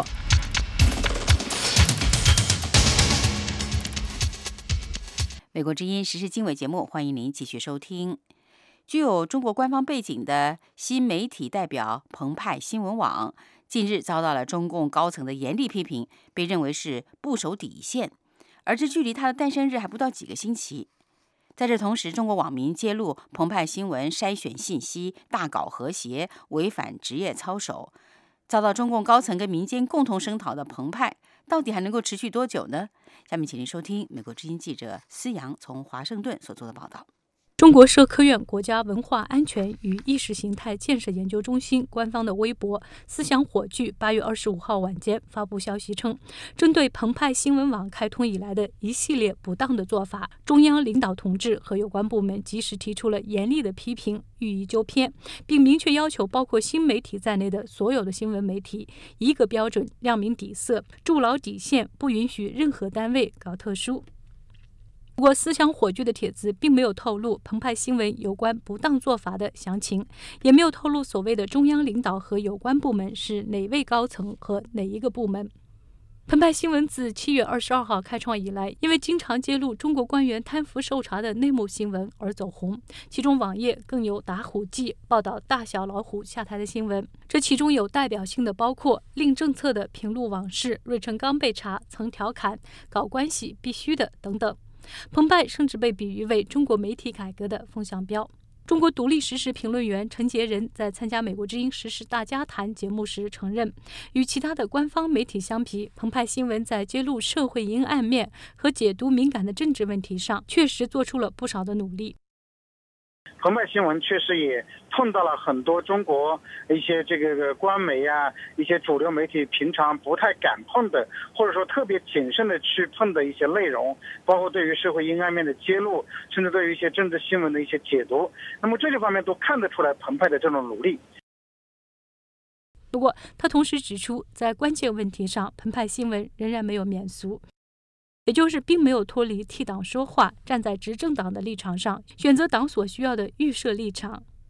Speaker 2: 美国之音时事经纬节目，欢迎您继续收听。具有中国官方背景的新媒体代表澎湃新闻网，近日遭到了中共高层的严厉批评，被认为是不守底线。而这距离它的诞生日还不到几个星期。在这同时，中国网民揭露澎湃新闻筛选信息、大搞和谐、违反职业操守，遭到中共高层跟民间共同声讨的澎湃，到底还能够持续多久呢？下面请您收听美国之音记者思阳从华盛顿所做的报道。
Speaker 8: 中国社科院国家文化安全与意识形态建设研究中心官方的微博“思想火炬”八月二十五号晚间发布消息称，针对澎湃新闻网开通以来的一系列不当的做法，中央领导同志和有关部门及时提出了严厉的批评，予以纠偏，并明确要求包括新媒体在内的所有的新闻媒体一个标准，亮明底色，筑牢底线，不允许任何单位搞特殊。不过，思想火炬的帖子并没有透露澎湃新闻有关不当做法的详情，也没有透露所谓的中央领导和有关部门是哪位高层和哪一个部门。澎湃新闻自七月二十二号开创以来，因为经常揭露中国官员贪腐受查的内幕新闻而走红，其中网页更有打虎记报道大小老虎下台的新闻。这其中有代表性的包括令政策的平路往事、芮成钢被查曾调侃搞关系必须的等等。澎湃甚至被比喻为中国媒体改革的风向标。中国独立时事评论员陈杰仁在参加美国之音时事大家谈节目时承认，与其他的官方媒体相比，澎湃新闻在揭露社会阴暗面和解读敏感的政治问题上，确实做出了不少的努力。
Speaker 10: 澎湃新闻确实也碰到了很多中国一些这个官媒啊，一些主流媒体平常不太敢碰的，或者说特别谨慎的去碰的一些内容，包括对于社会阴暗面的揭露，甚至对于一些政治新闻的一些解读。那么这些方面都看得出来澎湃的这种努力。
Speaker 8: 不过，他同时指出，在关键问题上，澎湃新闻仍然没有免俗。也就是并没有脱离替党说话，站在执政党的立场上，选择党所需要的预设立场。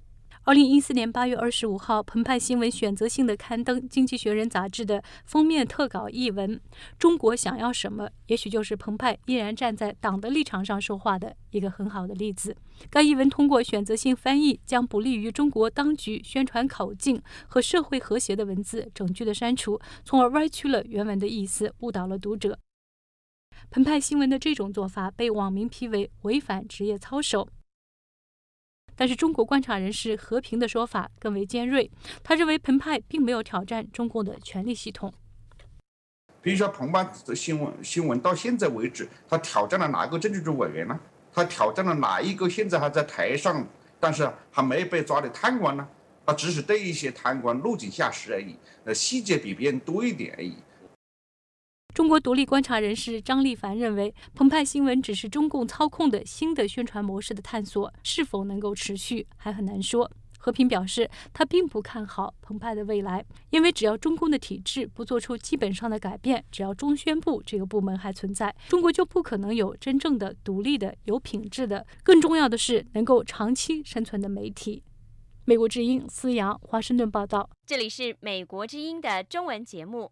Speaker 8: 二零一四年八月二十五号，澎湃新闻选择性的刊登《经济学人》杂志的封面特稿译文：“中国想要什么？”也许就是澎湃依然站在党的立场上说话的一个很好的例子。该译文通过选择性翻译，将不利于中国当局宣传口径和社会和谐的文字整句的删除，从而歪曲了原文的意思，误导了读者。澎湃新闻的这种做法被网民批为违反职业操守。但是中国观察人士和平的说法更为尖锐，他认为澎湃并没有挑战中共的权力系统。
Speaker 13: 比如说澎湃新闻新闻到现在为止，他挑战了哪个政治局委员呢？他挑战了哪一个现在还在台上，但是还没被抓的贪官呢？他只是对一些贪官落井下石而已，呃，细节比别人多一点而已。
Speaker 8: 中国独立观察人士张立凡认为，澎湃新闻只是中共操控的新的宣传模式的探索，是否能够持续还很难说。和平表示，他并不看好澎湃的未来，因为只要中共的体制不做出基本上的改变，只要中宣部这个部门还存在，中国就不可能有真正的独立的、有品质的，更重要的是能够长期生存的媒体。美国之音思阳，华盛顿报道。
Speaker 22: 这里是美国之音的中文节目。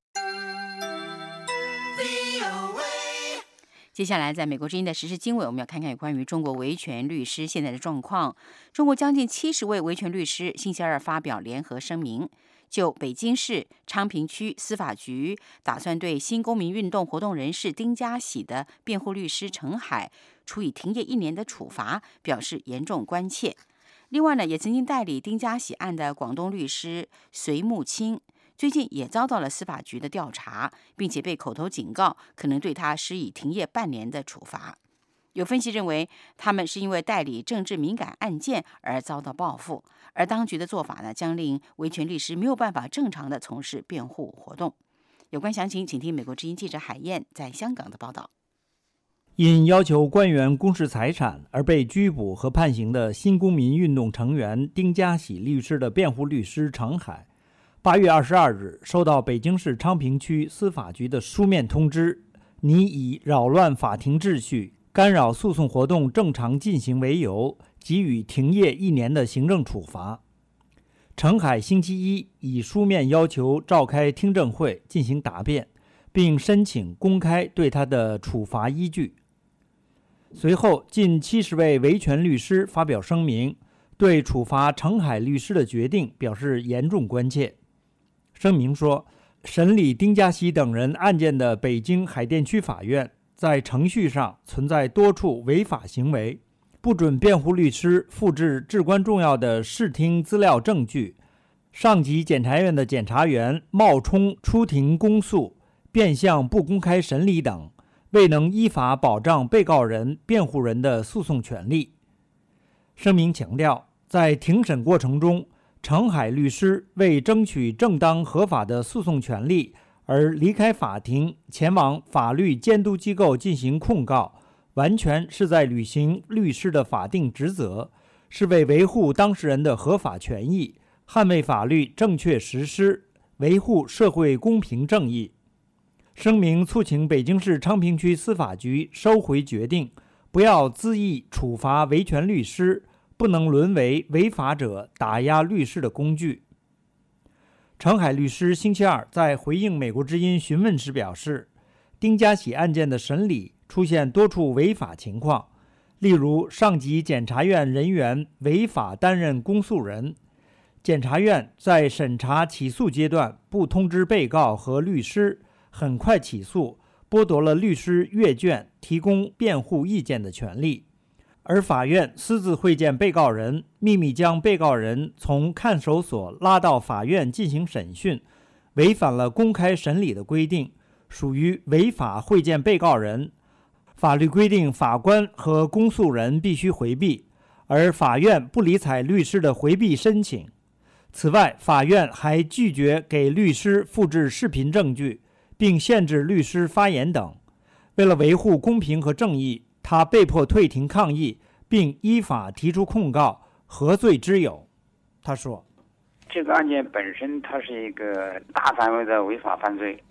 Speaker 2: 接下来，在美国之音的时事经纬，我们要看看有关于中国维权律师现在的状况。中国将近七十位维权律师星期二发表联合声明，就北京市昌平区司法局打算对新公民运动活动人士丁家喜的辩护律师陈海处以停业一年的处罚表示严重关切。另外呢，也曾经代理丁家喜案的广东律师隋木清，最近也遭到了司法局的调查，并且被口头警告，可能对他施以停业半年的处罚。有分析认为，他们是因为代理政治敏感案件而遭到报复，而当局的做法呢，将令维权律师没有办法正常的从事辩护活动。有关详情，请听美国之音记者海燕在香港的报道。
Speaker 14: 因要求官员公示财产而被拘捕和判刑的新公民运动成员丁家喜律师的辩护律师程海，八月二十二日收到北京市昌平区司法局的书面通知，拟以扰乱法庭秩序、干扰诉讼活动正常进行为由，给予停业一年的行政处罚。程海星期一以书面要求召开听证会进行答辩，并申请公开对他的处罚依据。随后，近七十位维权律师发表声明，对处罚程海律师的决定表示严重关切。声明说，审理丁家喜等人案件的北京海淀区法院在程序上存在多处违法行为，不准辩护律师复制至关重要的视听资料证据，上级检察院的检察员冒充出庭公诉，变相不公开审理等，未能依法保障被告人、辩护人的诉讼权利。声明强调，在庭审过程中，程海律师为争取正当合法的诉讼权利而离开法庭，前往法律监督机构进行控告，完全是在履行律师的法定职责，是为维护当事人的合法权益，捍卫法律正确实施，维护社会公平正义。声明促请北京市昌平区司法局收回决定，不要恣意处罚维权律师，不能沦为违法者打压律师的工具。程海律师星期二在回应美国之音询问时表示，丁家喜案件的审理出现多处违法情况，例如上级检察院人员违法担任公诉人，检察院在审查起诉阶段不通知被告和律师，很快起诉，剥夺了律师阅卷提供辩护意见的权利。而法院私自会见被告人，秘密将被告人从看守所拉到法院进行审讯，违反了公开审理的规定，属于违法会见被告人。法律规定法官和公诉人必须回避，而法院不理睬律师的回避申请。此外，法院还拒绝给律师复制视频证据，并限制律师发言等。为了维护公平和正义，他被迫退庭抗议，并依法提出控告，何罪之有？他说：“
Speaker 15: 这个案件本身它是一个大范围的违法犯罪，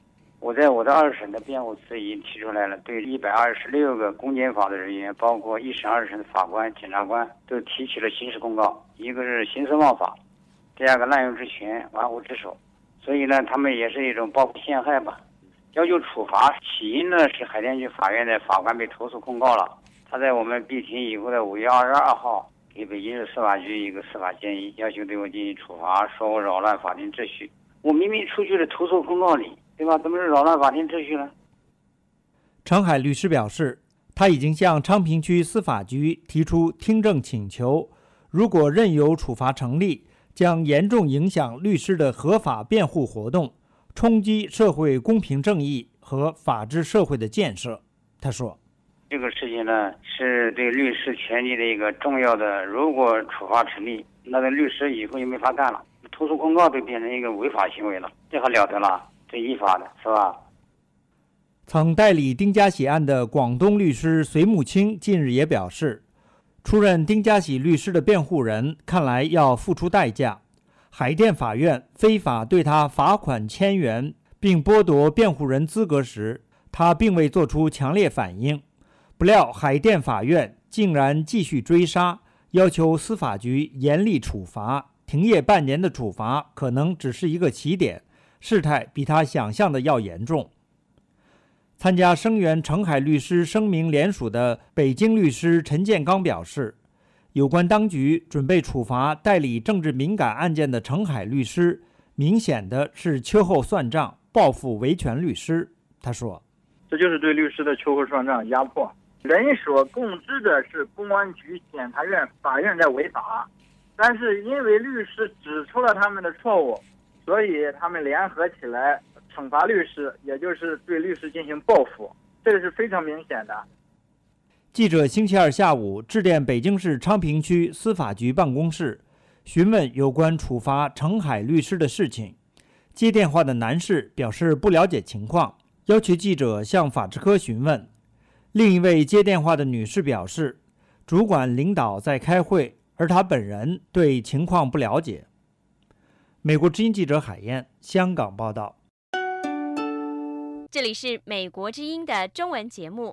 Speaker 15: 我在我的二审的辩护词已经提出来了，对一百二十六个公检法的人员，包括一审、二审的法官、检察官，都提起了刑事公告。一个是徇私枉法，第二个滥用职权、玩忽职守。所以呢，他们也是一种报复陷害吧。要求处罚起因呢是海淀区法院的法官被投诉控告了，他在我们闭庭以后的五月二十二号给北京市司法局一个司法建议，要求对我进行处罚，说我扰乱法定秩序。我明明出具了投诉公告里，对吧？怎么是扰乱法定秩序呢？
Speaker 14: 程海律师表示，他已经向昌平区司法局提出听证请求，如果任由处罚成立，将严重影响律师的合法辩护活动，冲击社会公平正义和法治社会的建设。他说，
Speaker 15: 这个事情呢是对律师权利的一个重要的，如果处罚成立，那个律师以后就没法干了，投诉公告都变成一个违法行为了，这还了得了？这依法的是吧？
Speaker 14: 曾代理丁家喜案的广东律师隋木清近日也表示，出任丁家喜律师的辩护人看来要付出代价。海淀法院非法对他罚款千元，并剥夺辩护人资格时，他并未做出强烈反应。不料海淀法院竟然继续追杀，要求司法局严厉处罚，停业半年的处罚可能只是一个起点，事态比他想象的要严重。参加声援程海律师声明联署的北京律师陈建刚表示，有关当局准备处罚代理政治敏感案件的程海律师，明显的是秋后算账，报复维权律师。他说，
Speaker 16: 这就是对律师的秋后算账、压迫。人所共知的是公安局、检察院、法院在违法，但是因为律师指出了他们的错误，所以他们联合起来惩罚律师，也就是对律师进行报复，这个是非常明显的。
Speaker 14: 记者星期二下午致电北京市昌平区司法局办公室，询问有关处罚程海律师的事情。接电话的男士表示不了解情况，要求记者向法制科询问。另一位接电话的女士表示，主管领导在开会，而她本人对情况不了解。美国之音记者海燕，香港报道。
Speaker 22: 这里是美国之音的中文节目。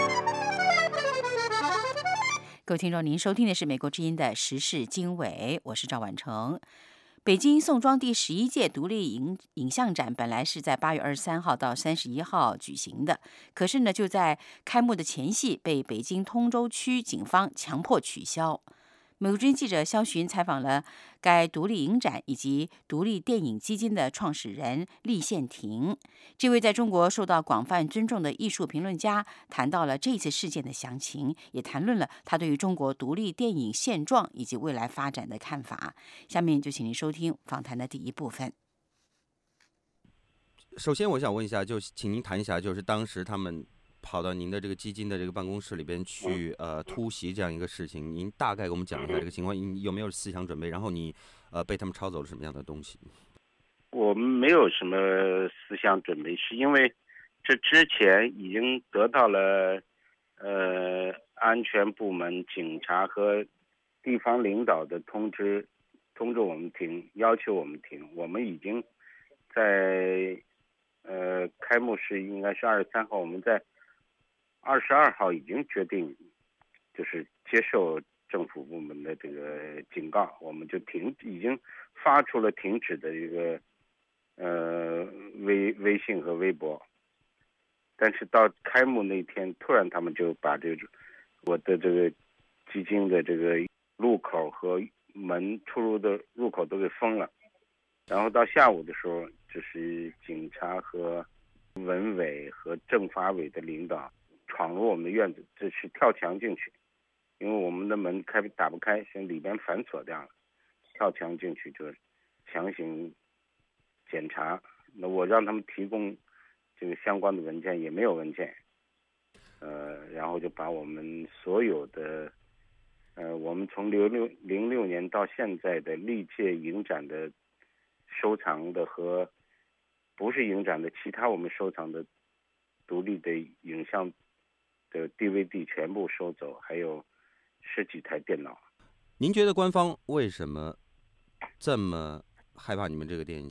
Speaker 2: 各位听众，您收听的是美国之音的时事经纬，我是赵婉成。北京宋庄第十一届独立影影像展本来是在八月二十三号到三十一号举行的，可是呢，就在开幕的前夕被北京通州区警方强迫取消。美国之音记者肖寻采访了该独立影展以及独立电影基金的创始人厉宪廷。这位在中国受到广泛尊重的艺术评论家谈到了这次事件的详情，也谈论了他对于中国独立电影现状以及未来发展的看法。下面就请您收听访谈的第一部分。
Speaker 18: 首先我想问一下，就请您谈一下，就是当时他们跑到您的这个基金的这个办公室里边去，呃，突袭这样一个事情，您大概给我们讲一下这个情况，你有没有思想准备？然后你，呃，被他们抄走了什么样的东西？
Speaker 19: 我们没有什么思想准备，是因为这之前已经得到了，呃，安全部门、警察和地方领导的通知，通知我们停，要求我们停。我们已经在，呃，开幕式应该是二十三号，我们在二十二号已经决定，就是接受政府部门的这个警告，我们就停，已经发出了停止的一个呃微微信和微博。但是到开幕那天，突然他们就把这个我的这个基金的这个入口和门出入的入口都给封了。然后到下午的时候，就是警察和文委和政法委的领导闯入我们的院子，这是跳墙进去，因为我们的门开打不开，现在里边反锁掉了，跳墙进去就强行检查。那我让他们提供这个相关的文件，也没有文件，呃，然后就把我们所有的，呃，我们从零六零六年到现在的历届影展的收藏的和不是影展的其他我们收藏的独立的影像的 D V D 全部收走，还有十几台电脑。
Speaker 18: 您觉得官方为什么这么害怕你们这个电影节？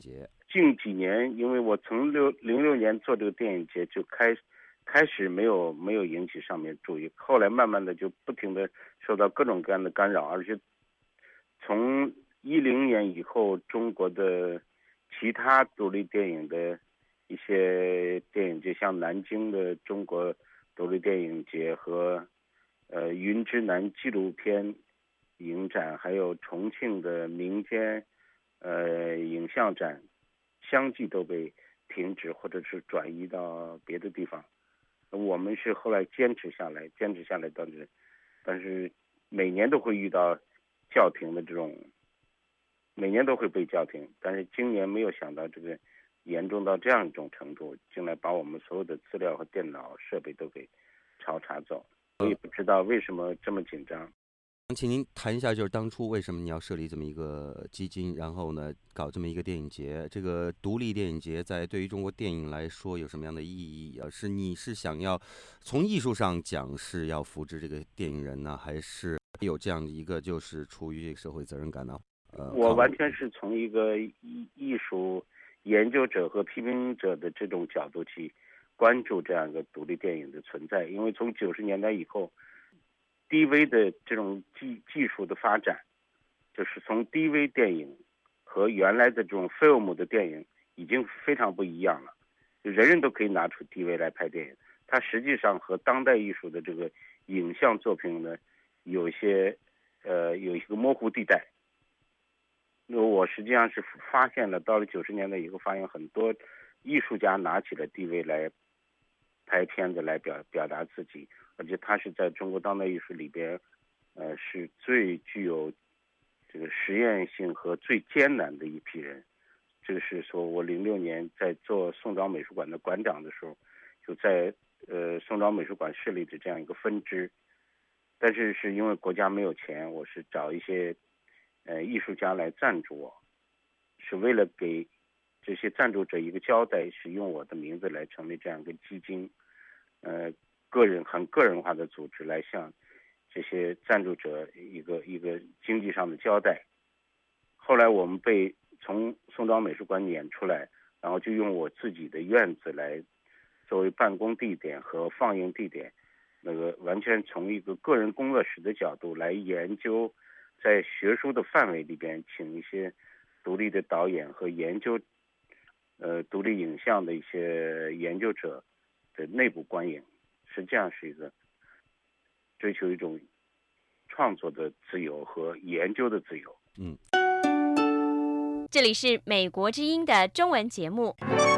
Speaker 19: 近几年，因为我从六零六年做这个电影节就开开始没有没有引起上面注意，后来慢慢的就不停的受到各种各样的干扰，而且从一零年以后，中国的其他独立电影的一些电影节，像南京的中国独立电影节和呃云之南纪录片影展，还有重庆的民间呃影像展，相继都被停止或者是转移到别的地方。我们是后来坚持下来，坚持下来，但是但是每年都会遇到叫停的这种，每年都会被叫停，但是今年没有想到这个严重到这样一种程度，竟然把我们所有的资料和电脑设备都给抄查走，我也不知道为什么这么紧张。
Speaker 18: 请您谈一下，就是当初为什么你要设立这么一个基金，然后呢搞这么一个电影节？这个独立电影节在对于中国电影来说有什么样的意义啊？是你是想要从艺术上讲是要扶植这个电影人呢，还是有这样的一个就是出于社会责任感呢？呃，
Speaker 19: 我完全是从一个艺艺术研究者和批评者的这种角度去关注这样一个独立电影的存在，因为从九十年代以后。D V 的这种技技术的发展，就是从 D V 电影和原来的这种 film 的电影已经非常不一样了。人人都可以拿出 D V 来拍电影，它实际上和当代艺术的这个影像作品呢，有一些呃有一个模糊地带。那我实际上是发现了，到了九十年代以后，发现很多艺术家拿起了 D V 来拍片子来表表达自己。而且他是在中国当代艺术里边，呃，是最具有这个实验性和最艰难的一批人。这个是说我零六年在做宋庄美术馆的馆长的时候，就在呃宋庄美术馆设立的这样一个分支。但是是因为国家没有钱，我是找一些呃艺术家来赞助我，是为了给这些赞助者一个交代，是用我的名字来成立这样一个基金，呃。个人很个人化的组织来向这些赞助者一个一个经济上的交代。后来我们被从宋庄美术馆撵出来，然后就用我自己的院子来作为办公地点和放映地点，那个完全从一个个人工作室的角度来研究，在学术的范围里边请一些独立的导演和研究呃独立影像的一些研究者的内部观影。实际上是一个追求一种创作的自由和研究的自由。
Speaker 18: 嗯，
Speaker 22: 这里是美国之音的中文节目。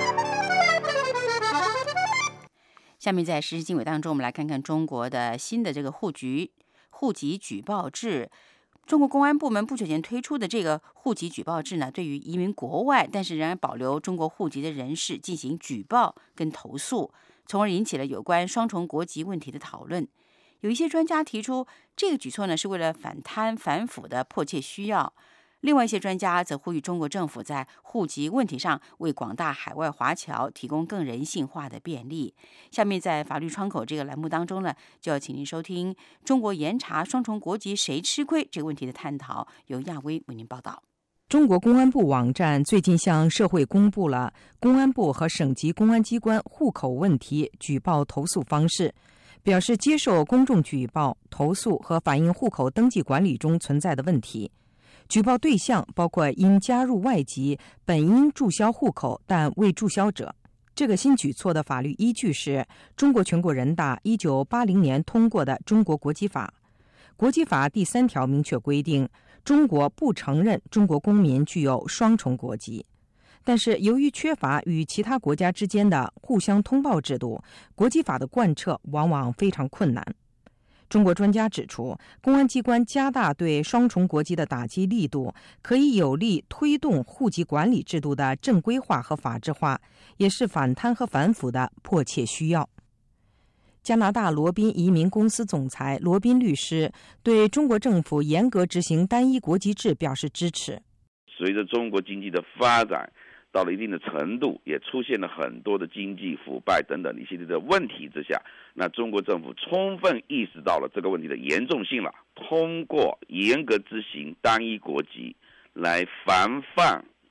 Speaker 2: 下面在时事经纬当中，我们来看看中国的新的这个户局户籍举报制。中国公安部门不久前推出的这个户籍举报制呢，对于移民国外但是仍然保留中国户籍的人士进行举报跟投诉，从而引起了有关双重国籍问题的讨论。有一些专家提出，这个举措呢是为了反贪反腐的迫切需要。另外一些专家则呼吁中国政府在户籍问题上为广大海外华侨提供更人性化的便利。下面在法律窗口这个栏目当中呢，就要请您收听中国严查双重国籍谁吃亏这个问题的探讨，由亚威为您报道。
Speaker 6: 中国公安部网站最近向社会公布了公安部和省级公安机关户口问题举报投诉方式，表示接受公众举报、投诉和反映户口登记管理中存在的问题。举报对象包括因加入外籍本应注销户口但未注销者。这个新举措的法律依据是中国全国人大一九八零年通过的《中国国籍法》。国籍法第三条明确规定，中国不承认中国公民具有双重国籍。但是由于缺乏与其他国家之间的互相通报制度，国籍法的贯彻往往非常困难。中国专家指出，公安机关加大对双重国籍的打击力度，可以有力推动户籍管理制度的正规化和法治化，也是反贪和反腐的迫切需要。加拿大罗宾移民公司总裁罗宾律师对中国政府严格执行单一国籍制表示支持。
Speaker 12: 随着中国经济的发展到了一定的程度，也出现了很多的经济腐败等等一系列的问题之下，那中国政府充分意识到了这个问题的严重性了，通过严格执行单一国籍来防范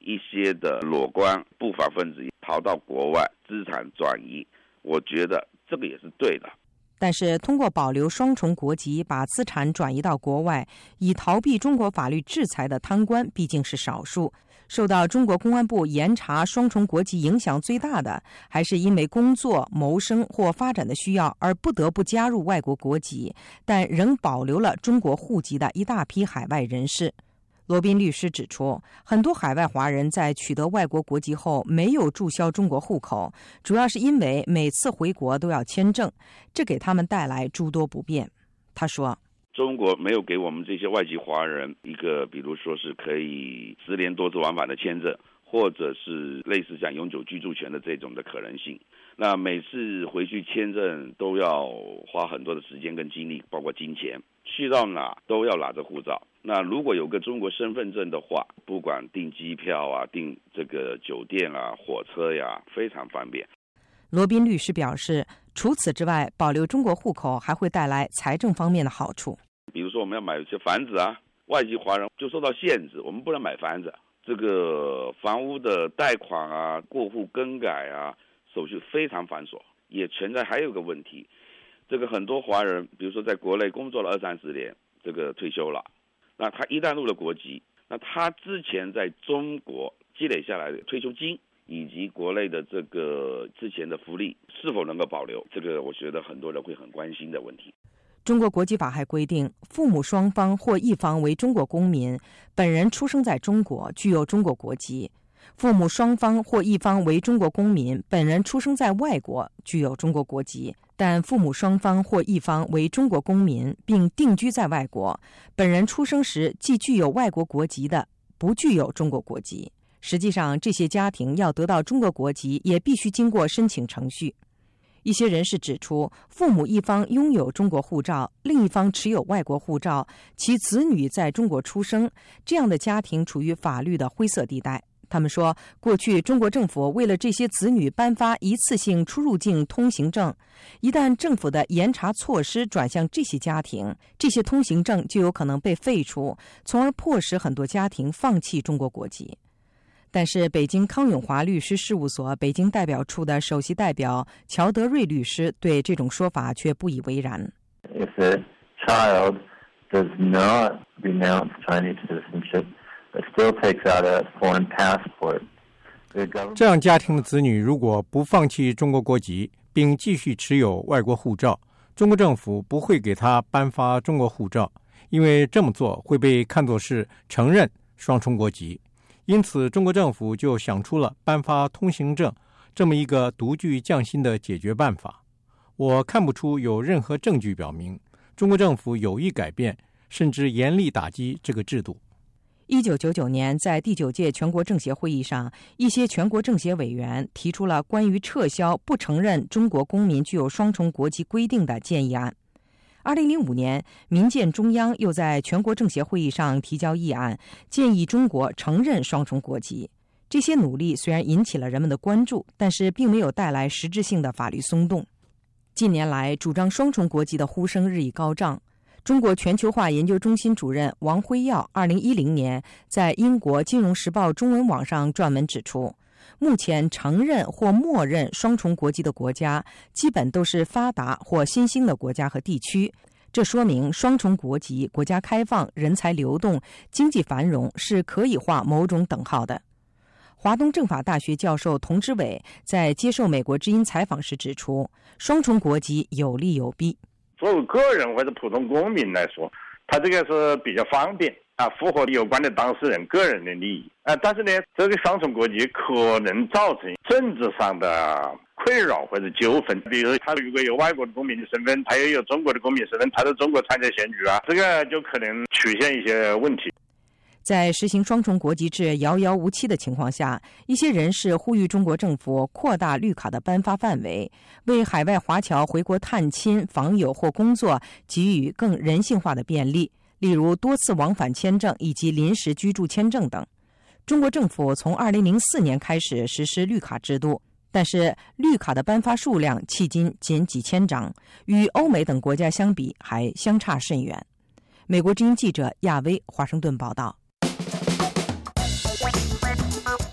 Speaker 12: 一些的裸官不法分子逃到国外，资产转移，我觉得这个也是对的。
Speaker 6: 但是通过保留双重国籍把资产转移到国外，以逃避中国法律制裁的贪官毕竟是少数。受到中国公安部严查双重国籍影响最大的，还是因为工作、谋生或发展的需要而不得不加入外国国籍，但仍保留了中国户籍的一大批海外人士。罗宾律师指出，很多海外华人在取得外国国籍后没有注销中国户口，主要是因为每次回国都要签证，这给他们带来诸多不便。他说，
Speaker 12: 中国没有给我们这些外籍华人一个比如说是可以十年多次往返的签证，或者是类似像永久居住权的这种的可能性。那每次回去签证都要花很多的时间跟精力，包括金钱，去到哪都要拿着护照。那如果有个中国身份证的话，不管订机票啊、订这个酒店啊、火车呀，非常方便。
Speaker 6: 罗宾律师表示，除此之外，保留中国户口还会带来财政方面的好处。
Speaker 12: 比如说我们要买一些房子啊，外籍华人就受到限制，我们不能买房子，这个房屋的贷款啊、过户更改啊，手续非常繁琐。也存在还有个问题，这个很多华人比如说在国内工作了二三十年，这个退休了，那他一旦入了国籍，那他之前在中国积累下来的退休金以及国内的这个之前的福利是否能够保留，这个我觉得很多人会很关心的问题。
Speaker 6: 中国国籍法还规定，父母双方或一方为中国公民，本人出生在中国，具有中国国籍；父母双方或一方为中国公民，本人出生在外国，具有中国国籍。但父母双方或一方为中国公民并定居在外国，本人出生时既具有外国国籍的，不具有中国国籍。实际上，这些家庭要得到中国国籍，也必须经过申请程序。一些人士指出，父母一方拥有中国护照，另一方持有外国护照，其子女在中国出生，这样的家庭处于法律的灰色地带。他们说，过去中国政府为了这些子女颁发一次性出入境通行证，一旦政府的严查措施转向这些家庭，这些通行证就有可能被废除，从而迫使很多家庭放弃中国国籍。但是北京康永华律师事务所北京代表处的首席代表乔德瑞律师对这种说法却不以为然。
Speaker 17: If the child does not renounce Chinese citizenship, but still takes out a foreign passport,
Speaker 11: 这样家庭的子女如果不放弃中国国籍，并继续持有外国护照，中国政府不会给他颁发中国护照，因为这么做会被看作是承认双重国籍。因此，中国政府就想出了颁发通行证这么一个独具匠心的解决办法。我看不出有任何证据表明中国政府有意改变，甚至严厉打击这个制度。
Speaker 6: 一九九九年，在第九届全国政协会议上，一些全国政协委员提出了关于撤销不承认中国公民具有双重国籍规定的建议案。二零零五年，民建中央又在全国政协会议上提交议案，建议中国承认双重国籍。这些努力虽然引起了人们的关注，但是并没有带来实质性的法律松动。近年来，主张双重国籍的呼声日益高涨。中国全球化研究中心主任王辉耀二零一零年在英国《金融时报》中文网上撰文指出，目前承认或默认双重国籍的国家基本都是发达或新兴的国家和地区，这说明双重国籍、国家开放、人才流动、经济繁荣是可以画某种等号的。华东政法大学教授童之伟在接受美国之音采访时指出，双重国籍有利有弊。
Speaker 20: 作为个人或者普通公民来说，他这个是比较方便啊，符合有关的当事人个人的利益啊。但是呢，这个双重国籍可能造成政治上的困扰或者纠纷，比如他如果有外国的公民的身份，他又有中国的公民身份，他在中国参加选举啊，这个就可能出现一些问题。
Speaker 6: 在实行双重国籍制遥遥无期的情况下，一些人士呼吁中国政府扩大绿卡的颁发范围，为海外华侨回国探亲、访友或工作给予更人性化的便利，例如多次往返签证以及临时居住签证等。中国政府从二零零四年开始实施绿卡制度，但是绿卡的颁发数量迄今仅几千张，与欧美等国家相比还相差甚远。美国之音记者亚薇华盛顿报道。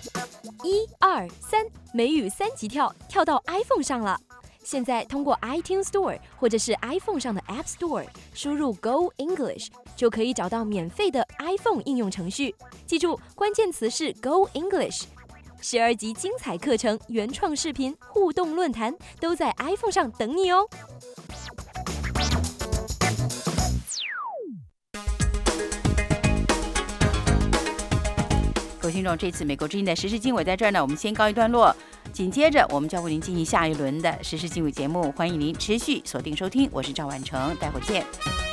Speaker 1: 一二三，美语三级跳跳到 iPhone 上了。现在通过 iTunes Store 或者是 iPhone 上的 App Store 输入 Go English， 就可以找到免费的 iPhone 应用程序。记住，关键词是 Go English。十二集精彩课程、原创视频、互动论坛都在 iPhone 上等你哦。
Speaker 2: 各位听众，这次美国之音的时事经纬在这儿呢，我们先告一段落。紧接着，我们将为您进行下一轮的时事经纬节目，欢迎您持续锁定收听。我是赵婉成，待会儿见。